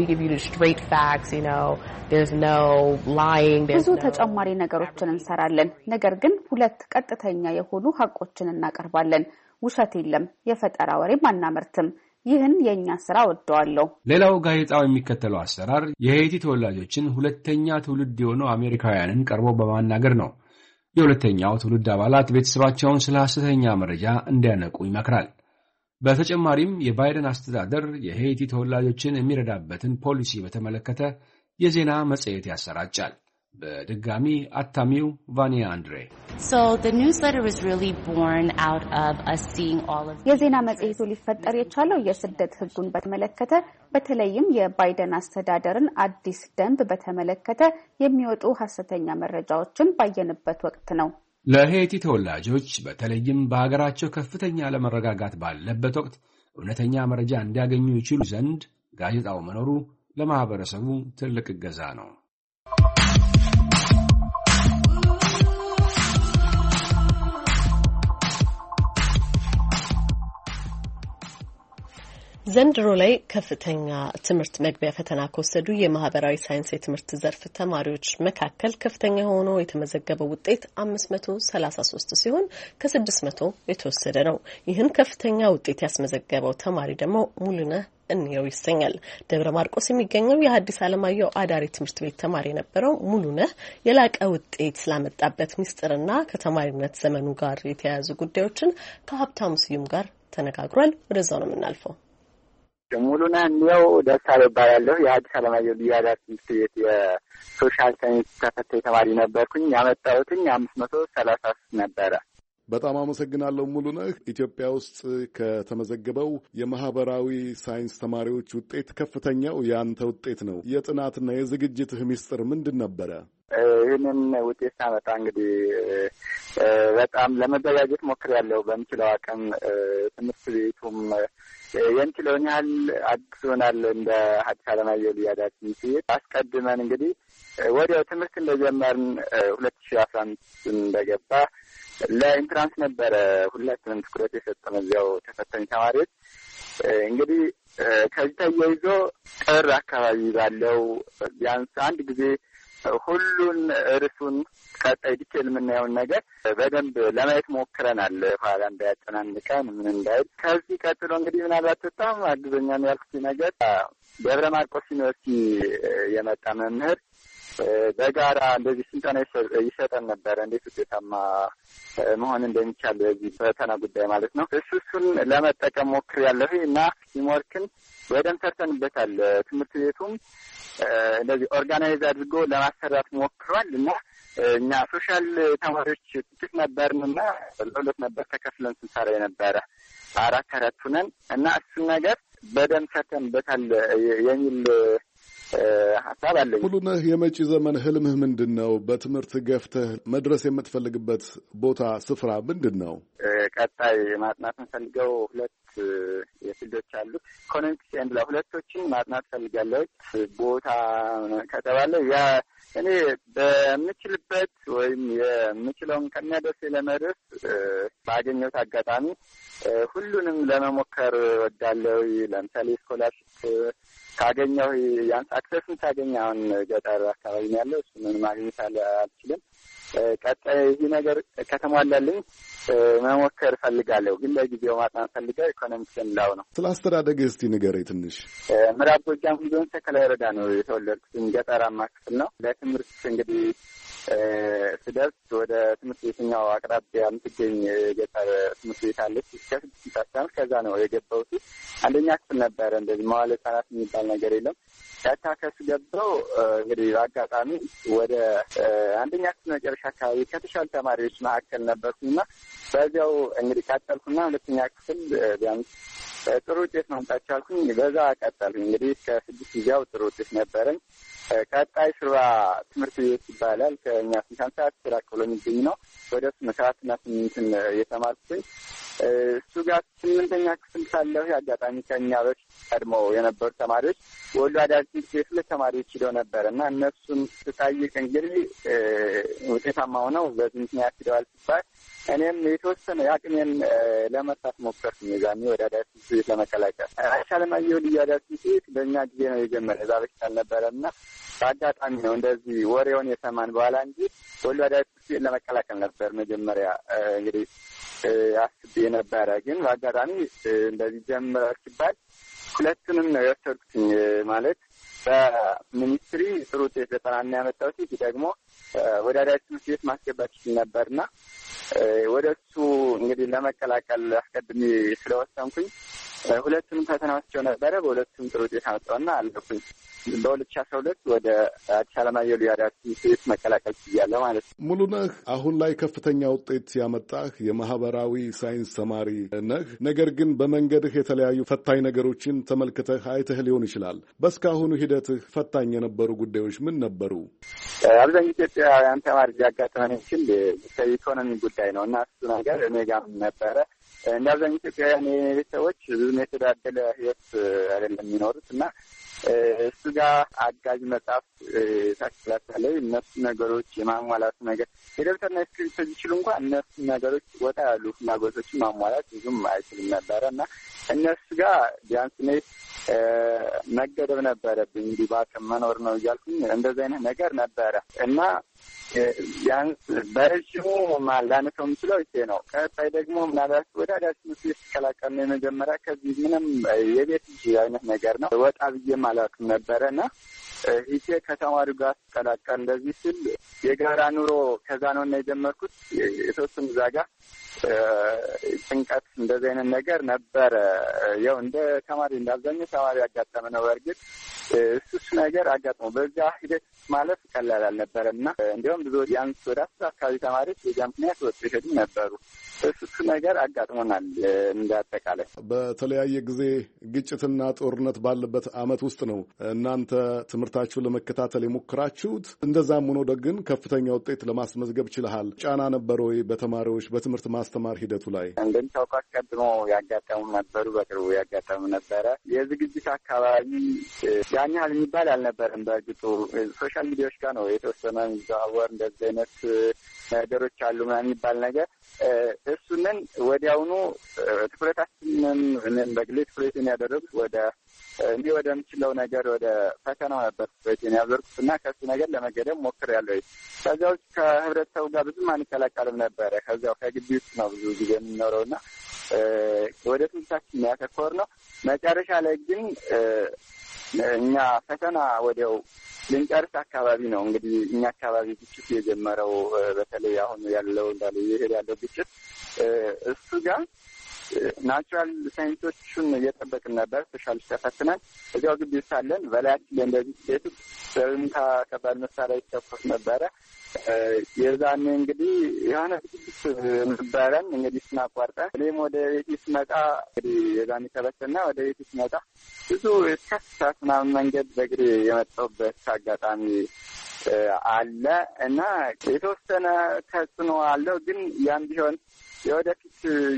ብዙ ተጨማሪ ነገሮችን እንሰራለን። ነገር ግን 2 ቀጥተኛ የሆኑ ሐቆችን እናቀርባለን። ውሸት የለም፣ የፈጠራ ወሬም አናመርትም። ይህን የኛ ስራ ወደዋለሁ። ሌላው ጋዜጣው የሚከተለው አሰራር የሄይቲ ተወላጆችን ሁለተኛ ትውልድ የሆኑ አሜሪካውያንን ቀርቦ በማናገር ነው። የሁለተኛው ትውልድ አባላት ቤተሰባቸውን ስለ ሐሰተኛ መረጃ እንዲያነቁ ይመክራል። በተጨማሪም የባይደን አስተዳደር የሄይቲ ተወላጆችን የሚረዳበትን ፖሊሲ በተመለከተ የዜና መጽሔት ያሰራጫል። በድጋሚ አታሚው ቫኒያ አንድሬ የዜና መጽሔቱ ሊፈጠር የቻለው የስደት ሕጉን በተመለከተ በተለይም የባይደን አስተዳደርን አዲስ ደንብ በተመለከተ የሚወጡ ሐሰተኛ መረጃዎችን ባየንበት ወቅት ነው። ለሄይቲ ተወላጆች በተለይም በሀገራቸው ከፍተኛ አለመረጋጋት ባለበት ወቅት እውነተኛ መረጃ እንዲያገኙ ይችሉ ዘንድ ጋዜጣው መኖሩ ለማህበረሰቡ ትልቅ እገዛ ነው። ዘንድሮ ላይ ከፍተኛ ትምህርት መግቢያ ፈተና ከወሰዱ የማህበራዊ ሳይንስ የትምህርት ዘርፍ ተማሪዎች መካከል ከፍተኛ ሆኖ የተመዘገበው ውጤት 533 ሲሆን ከ600 የተወሰደ ነው። ይህን ከፍተኛ ውጤት ያስመዘገበው ተማሪ ደግሞ ሙሉነህ እንየው ይሰኛል። ደብረ ማርቆስ የሚገኘው የሐዲስ ዓለማየሁ አዳሪ ትምህርት ቤት ተማሪ የነበረው ሙሉነህ የላቀ ውጤት ስላመጣበት ሚስጥርና ከተማሪነት ዘመኑ ጋር የተያያዙ ጉዳዮችን ከሀብታሙ ስዩም ጋር ተነጋግሯል። ወደዛው ነው የምናልፈው። ሙሉነህ እንየው ደሳለኝ እባላለሁ። የሐዲስ ዓለማየሁ አዳሪ ትምህርት ቤት የሶሻል ሳይንስ ተፈታኝ ተማሪ ነበርኩኝ። ያመጣሁትኝ 533 ነበረ። በጣም አመሰግናለሁ ሙሉነህ። ኢትዮጵያ ውስጥ ከተመዘገበው የማህበራዊ ሳይንስ ተማሪዎች ውጤት ከፍተኛው ያንተ ውጤት ነው። የጥናትና የዝግጅትህ ሚስጥር ምንድን ነበረ? ይህንን ውጤት ሳመጣ እንግዲህ በጣም ለመዘጋጀት ሞክሬያለሁ። በምችለው አቅም ትምህርት ቤቱም የምችለውን ያህል አግዞናል። እንደ ሐዲስ ዓለማየሁ አዳሪ ትምህርት ቤት አስቀድመን እንግዲህ ወዲያው ትምህርት እንደጀመርን 2015 እንደገባ ለኢንትራንስ ነበረ ሁላችንም ትኩረት የሰጠን እዚያው ተፈታኝ ተማሪዎች። እንግዲህ ከዚህ ተያይዞ ጥር አካባቢ ባለው ቢያንስ አንድ ጊዜ ሁሉን ርዕሱን ቀጣይ ዲቴል የምናየውን ነገር በደንብ ለማየት ሞክረናል። ኋላ እንዳያጨናንቀን ምን እንዳይል። ከዚህ ቀጥሎ እንግዲህ ምናልባት በጣም አግዞኛል ያልኩት ነገር ደብረ ማርቆስ ዩኒቨርሲቲ የመጣ መምህር በጋራ እንደዚህ ስልጠና ይሰጠን ነበረ፣ እንዴት ውጤታማ መሆን እንደሚቻል በዚህ ፈተና ጉዳይ ማለት ነው። እሱን ለመጠቀም ሞክሬያለሁ እና ቲምወርክን በደንብ ሰርተንበታል። ትምህርት ቤቱም እንደዚህ ኦርጋናይዝ አድርጎ ለማሰራት ሞክሯል እና እኛ ሶሻል ተማሪዎች ጥቂት ነበርንና ለሁለት ነበር ተከፍለን ስንሰራ የነበረ 4 ሁነን እና እሱን ነገር በደንብ ሰርተንበታል የሚል ሀሳብ አለኝ። ሙሉነህ የመጪ ዘመን ህልምህ ምንድን ነው? በትምህርት ገፍተህ መድረስ የምትፈልግበት ቦታ ስፍራ ምንድን ነው? ቀጣይ ማጥናት እንፈልገው 2 የፊልዶች አሉ። ኢኮኖሚክስ ኤንድ ለሁለቶችን ማጥናት ፈልጋለሁ። ቦታ ከተባለ ያ እኔ በምችልበት ወይም የምችለውን ከሚያደርስ ለመድረስ ባገኘሁት አጋጣሚ ሁሉንም ለመሞከር ወዳለሁ። ለምሳሌ ስኮላርሽፕ ካገኘሁ ያን አክሰስን ካገኘ አሁን ገጠር አካባቢ ነው ያለው እሱን ማግኘት አልችልም። ቀጣይ ይህ ነገር ከተሟላልኝ መሞከር ፈልጋለሁ። ግን ለጊዜው ማጥናት ፈልገው ኢኮኖሚክስን ላው ነው። ስለ አስተዳደግህ እስቲ ንገረኝ ትንሽ። ምዕራብ ጎጃም ዞን ተከላይ ወረዳ ነው የተወለድኩት። ገጠራማ ክፍል ነው። ለትምህርት እንግዲህ ስደርስ ወደ ትምህርት ቤትኛው አቅራቢያ የምትገኝ ገጠር ትምህርት ቤት አለች። እስከ 6 አስተምር ከዛ ነው የገባሁት። አንደኛ ክፍል ነበረ። እንደዚህ መዋዕለ ሕጻናት የሚባል ነገር የለም። ያታ ከሱ ገብተው እንግዲህ አጋጣሚ ወደ አንደኛ ክፍል መጨረሻ አካባቢ ከተሻሉ ተማሪዎች መካከል ነበርኩና በዚያው እንግዲህ ቀጠልኩና ሁለተኛ ክፍል ቢያንስ ጥሩ ውጤት ማምጣት ቻልኩኝ። በዛ ቀጠልኩኝ። እንግዲህ ከ6 ጊዜው ጥሩ ውጤት ነበረኝ። ቀጣይ ሽሯ ትምህርት ቤት ይባላል። ከእኛ 8 ሰዓት ራቅ ብሎ የሚገኝ ነው። ወደ 7ና 8 የተማርኩኝ እሱ ጋር 8ኛ ክፍል ሳለሁ አጋጣሚ ከኛ በፊት ቀድመው የነበሩ ተማሪዎች ወሎ አዳሪ ትምህርት ቤት 2 ተማሪዎች ሄደው ነበር እና እነሱን ስጠይቅ እንግዲህ ውጤታማ ሆነው በዚህ ምክንያት ሄደዋል ሲባል እኔም የተወሰነ የአቅሜን ለመስራት ሞከርኩኝ። የዛኔ ወደ አዳሪ ትምህርት ቤት ለመቀላቀል ሐዲስ ዓለማየሁ አዳሪ ትምህርት ቤት በእኛ ጊዜ ነው የጀመረ። እዛ በፊት አልነበረና በአጋጣሚ ነው እንደዚህ ወሬውን የሰማን በኋላ እንጂ ወሎ አዳሪ ትምህርት ቤት ለመቀላቀል ነበር መጀመሪያ እንግዲህ አስቤ ነበረ። ግን በአጋጣሚ እንደዚህ ጀምረህ ሲባል ሁለቱንም ነው የወሰድኩትኝ። ማለት በሚኒስትሪ ጥሩ ውጤት 90 ያመጣሁት ደግሞ ወደ አዳሪ ትምህርት ቤት ማስገባት ይችል ነበርና ወደ እሱ እንግዲህ ለመቀላቀል አስቀድሜ ስለወሰንኩኝ ሁለቱንም ፈተናዎቻቸው ነበረ። በሁለቱም ጥሩ ውጤት አመጣሁና አለፍኩኝ። በ2012 ወደ ሐዲስ ዓለማየሁ አዳሪ ትምህርት ቤት መቀላቀል ችያለሁ ማለት ነው። ሙሉነህ አሁን ላይ ከፍተኛ ውጤት ያመጣህ የማህበራዊ ሳይንስ ተማሪ ነህ። ነገር ግን በመንገድህ የተለያዩ ፈታኝ ነገሮችን ተመልክተህ አይተህ ሊሆን ይችላል። በእስካሁኑ ሂደትህ ፈታኝ የነበሩ ጉዳዮች ምን ነበሩ? አብዛኛው ኢትዮጵያውያን ተማሪ ሊያጋጥመን ይችል የኢኮኖሚ ጉዳይ ነው እና እሱ ነገር እኔ ጋርም ነበረ። እንደ አብዛኛው ኢትዮጵያውያን ቤተሰቦች ብዙም የተዳደለ ህይወት አይደለም የሚኖሩት እና እሱ ጋር አጋዥ መጽሐፍ ታክላስ ላይ እነሱ ነገሮች የማሟላት ነገር የደብተርና ስክሪፕት ይችሉ እንኳን እነሱ ነገሮች ወጣ ያሉ ፍላጎቶችን ማሟላት ብዙም አይችልም ነበረ እና እነሱ ጋር ቢያንስ እኔ መገደብ ነበረብኝ። እንዲህ በአቅም መኖር ነው እያልኩኝ እንደዚህ አይነት ነገር ነበረ እና ቢያንስ በረዥሙ ላነሳው የምችለው ይሄ ነው። ቀጣይ ደግሞ ምናልባት ወደ አዳሽ ትምህርት ቤት ሲቀላቀል ነው የመጀመሪያ። ከዚህ ምንም የቤት ልጅ አይነት ነገር ነው ወጣ ብዬም አላውቅም ነበረ እና ይሄ ከተማሪው ጋር ሲቀላቀል እንደዚህ ስል የጋራ ኑሮ ከዛ ነው እና የጀመርኩት። የተወሰኑ እዛ ጋር ጭንቀት እንደዚህ አይነት ነገር ነበረ። ያው እንደ ተማሪ እንዳብዛኛው ተማሪ ያጋጠመ ነው። በእርግጥ እሱ ነገር አጋጥሞ በዛ ሂደት ማለት ቀላል አልነበረም እና እንዲሁም ብዙ ያንስ ወደ 10 አካባቢ ተማሪዎች በዛ ምክንያት ወጥ ይሄዱ ነበሩ። እሱ ነገር አጋጥሞናል። እንዳጠቃላይ በተለያየ ጊዜ ግጭትና ጦርነት ባለበት ዓመት ውስጥ ነው እናንተ ትምህርታችሁን ለመከታተል የሞከራችሁት። እንደዛም ሆኖ ግን ከፍተኛ ውጤት ለማስመዝገብ ችለሃል። ጫና ነበር ወይ በተማሪዎች በትምህርት ማስተማር ሂደቱ ላይ? እንደምታውቁ አስቀድሞ ያጋጠሙ ነበሩ፣ በቅርቡ ያጋጠሙ ነበረ። የዝግጅት አካባቢ ያን ያህል የሚባል አልነበረም። በእርግጡ ሶሻል ሚዲያዎች ጋር ነው የተወሰነ የሚዘዋወር እንደዚህ አይነት ነገሮች አሉ ምናምን የሚባል ነገር እሱንን ወዲያውኑ ትኩረታችንን በግሌ ትኩረቴን ያደረጉት እኔ ወደምችለው ነገር ወደ ፈተናው ነበር ትኩረቴን ያደረጉት እና ከሱ ነገር ለመገደብ ሞክሬያለሁ። ከዚያው ከህብረተሰቡ ጋር ብዙም አንቀላቀልም ነበረ። ከዚያው ከግቢ ውስጥ ነው ብዙ ጊዜ የምንኖረው እና ወደ ትምህርታችን ያተኮር ነው። መጨረሻ ላይ ግን እኛ ፈተና ወዲያው ልንጨርስ አካባቢ ነው እንግዲህ እኛ አካባቢ ግጭት የጀመረው። በተለይ አሁን ያለው እንዳለ ይሄድ ያለው ግጭት እሱ ጋር ናቹራል ሳይንሶቹን እየጠበቅን ነበር። ስፔሻሊስት ተፈትነን እዚያው ግቢ ውስጥ ሳለን በላያችን ላይ እንደዚህ ሴቱ በምታ ከባድ መሳሪያ ይተኮስ ነበረ። የዛኔ እንግዲህ የሆነ ዝግጅት ነበረን። እንግዲህ ስናቋርጠን እኔም ወደ ቤቴ ስመጣ እንግዲህ የዛኔ ተበተና ወደ ቤቴ ስመጣ ብዙ እስከ ምናምን መንገድ በእግሬ የመጣሁበት አጋጣሚ አለ እና የተወሰነ ተጽዕኖ አለው። ግን ያም ቢሆን ለወደፊት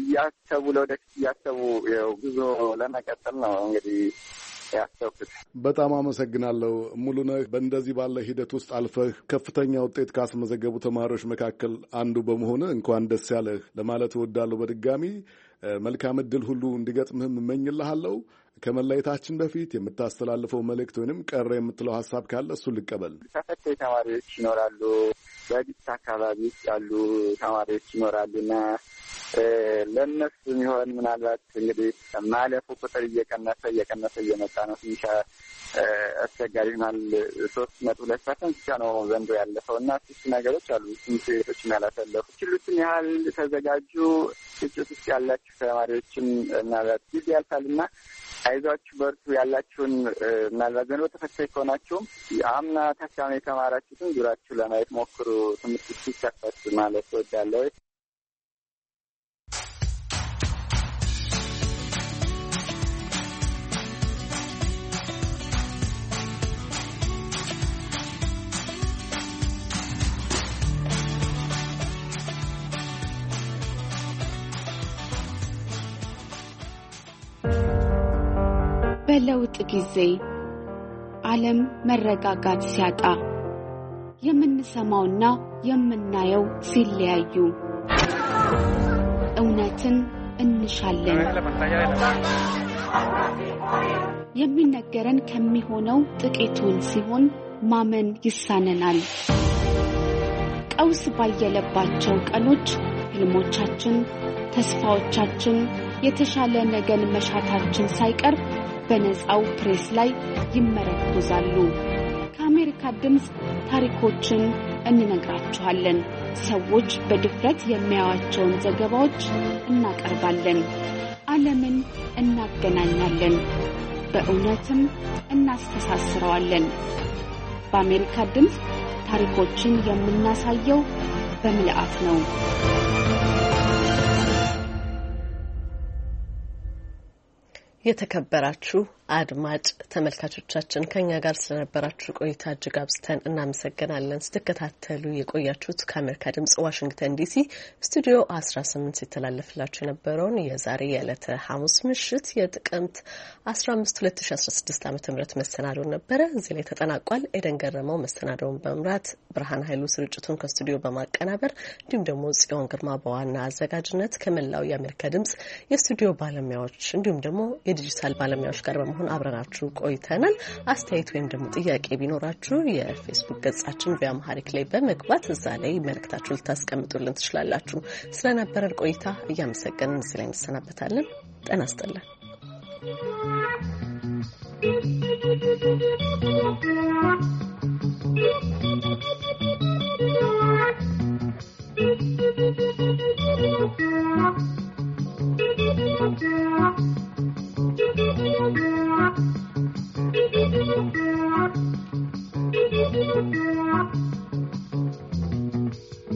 እያሰቡ ጉዞ ለመቀጠል ነው እንግዲህ ያሰብኩት። በጣም አመሰግናለሁ ሙሉነህ። በእንደዚህ ባለ ሂደት ውስጥ አልፈህ ከፍተኛ ውጤት ካስመዘገቡ ተማሪዎች መካከል አንዱ በመሆን እንኳን ደስ ያለህ ለማለት እወዳለሁ። በድጋሚ መልካም ዕድል ሁሉ እንዲገጥምህም እመኝልሃለሁ። ከመለየታችን በፊት የምታስተላልፈው መልእክት ወይንም ቀረ የምትለው ሀሳብ ካለ እሱን ልቀበል። ተፈታኝ ተማሪዎች ይኖራሉ፣ በግጭት አካባቢ ውስጥ ያሉ ተማሪዎች ይኖራሉና ለእነሱ የሚሆን ምናልባት እንግዲህ ማለፉ ቁጥር እየቀነሰ እየመጣ ነው። ትንሽ አስቸጋሪ ይሆናል። 3.2% ብቻ ነው ዘንድሮ ያለፈው እና እሱ ነገሮች አሉ። ትምህርት ቤቶችን ያላሰለፉ ችሉትን ያህል ተዘጋጁ። ግጭት ውስጥ ያላችሁ ተማሪዎችን ምናልባት ጊዜ ያልፋልና አይዟችሁ በርቱ። ያላችሁን ምናልባት ዘንድሮ ተፈታኝ ከሆናችሁም አምና ታካሚ የተማራችሁትን ዙራችሁ ለማየት ሞክሩ። ትምህርት ሲከፈት ማለት እወዳለሁ። በለውጥ ጊዜ ዓለም መረጋጋት ሲያጣ የምንሰማውና የምናየው ሲለያዩ እውነትን እንሻለን። የሚነገረን ከሚሆነው ጥቂቱን ሲሆን ማመን ይሳነናል። ቀውስ ባየለባቸው ቀኖች ህልሞቻችን፣ ተስፋዎቻችን፣ የተሻለ ነገን መሻታችን ሳይቀር በነፃው ፕሬስ ላይ ይመረኮዛሉ። ከአሜሪካ ድምፅ ታሪኮችን እንነግራችኋለን። ሰዎች በድፍረት የሚያዩዋቸውን ዘገባዎች እናቀርባለን። ዓለምን እናገናኛለን፣ በእውነትም እናስተሳስረዋለን። በአሜሪካ ድምፅ ታሪኮችን የምናሳየው በምልአት ነው። የተከበራችሁ አድማጭ ተመልካቾቻችን ከኛ ጋር ስለነበራችሁ ቆይታ እጅግ አብዝተን እናመሰግናለን። ስትከታተሉ የቆያችሁት ከአሜሪካ ድምጽ ዋሽንግተን ዲሲ ስቱዲዮ 18 ሲተላለፍላችሁ የነበረውን የዛሬ የዕለተ ሐሙስ ምሽት የጥቅምት 15 2016 ዓ.ም መሰናዶን ነበረ። እዚህ ላይ ተጠናቋል። ኤደን ገረመው መሰናዶውን በመምራት ብርሃን ኃይሉ ስርጭቱን ከስቱዲዮ በማቀናበር እንዲሁም ደግሞ ጽዮን ግርማ በዋና አዘጋጅነት ከመላው የአሜሪካ ድምጽ የስቱዲዮ ባለሙያዎች እንዲሁም ደግሞ የዲጂታል ባለሙያዎች ጋር በመሆን አብረናችሁ ቆይተናል። አስተያየት ወይም ደግሞ ጥያቄ ቢኖራችሁ የፌስቡክ ገጻችን በአምሃሪክ ላይ በመግባት እዛ ላይ መልእክታችሁ ልታስቀምጡልን ትችላላችሁ። ስለነበረን ቆይታ እያመሰገንን እዚህ ላይ እንሰናበታለን። ጤና ይስጥልን።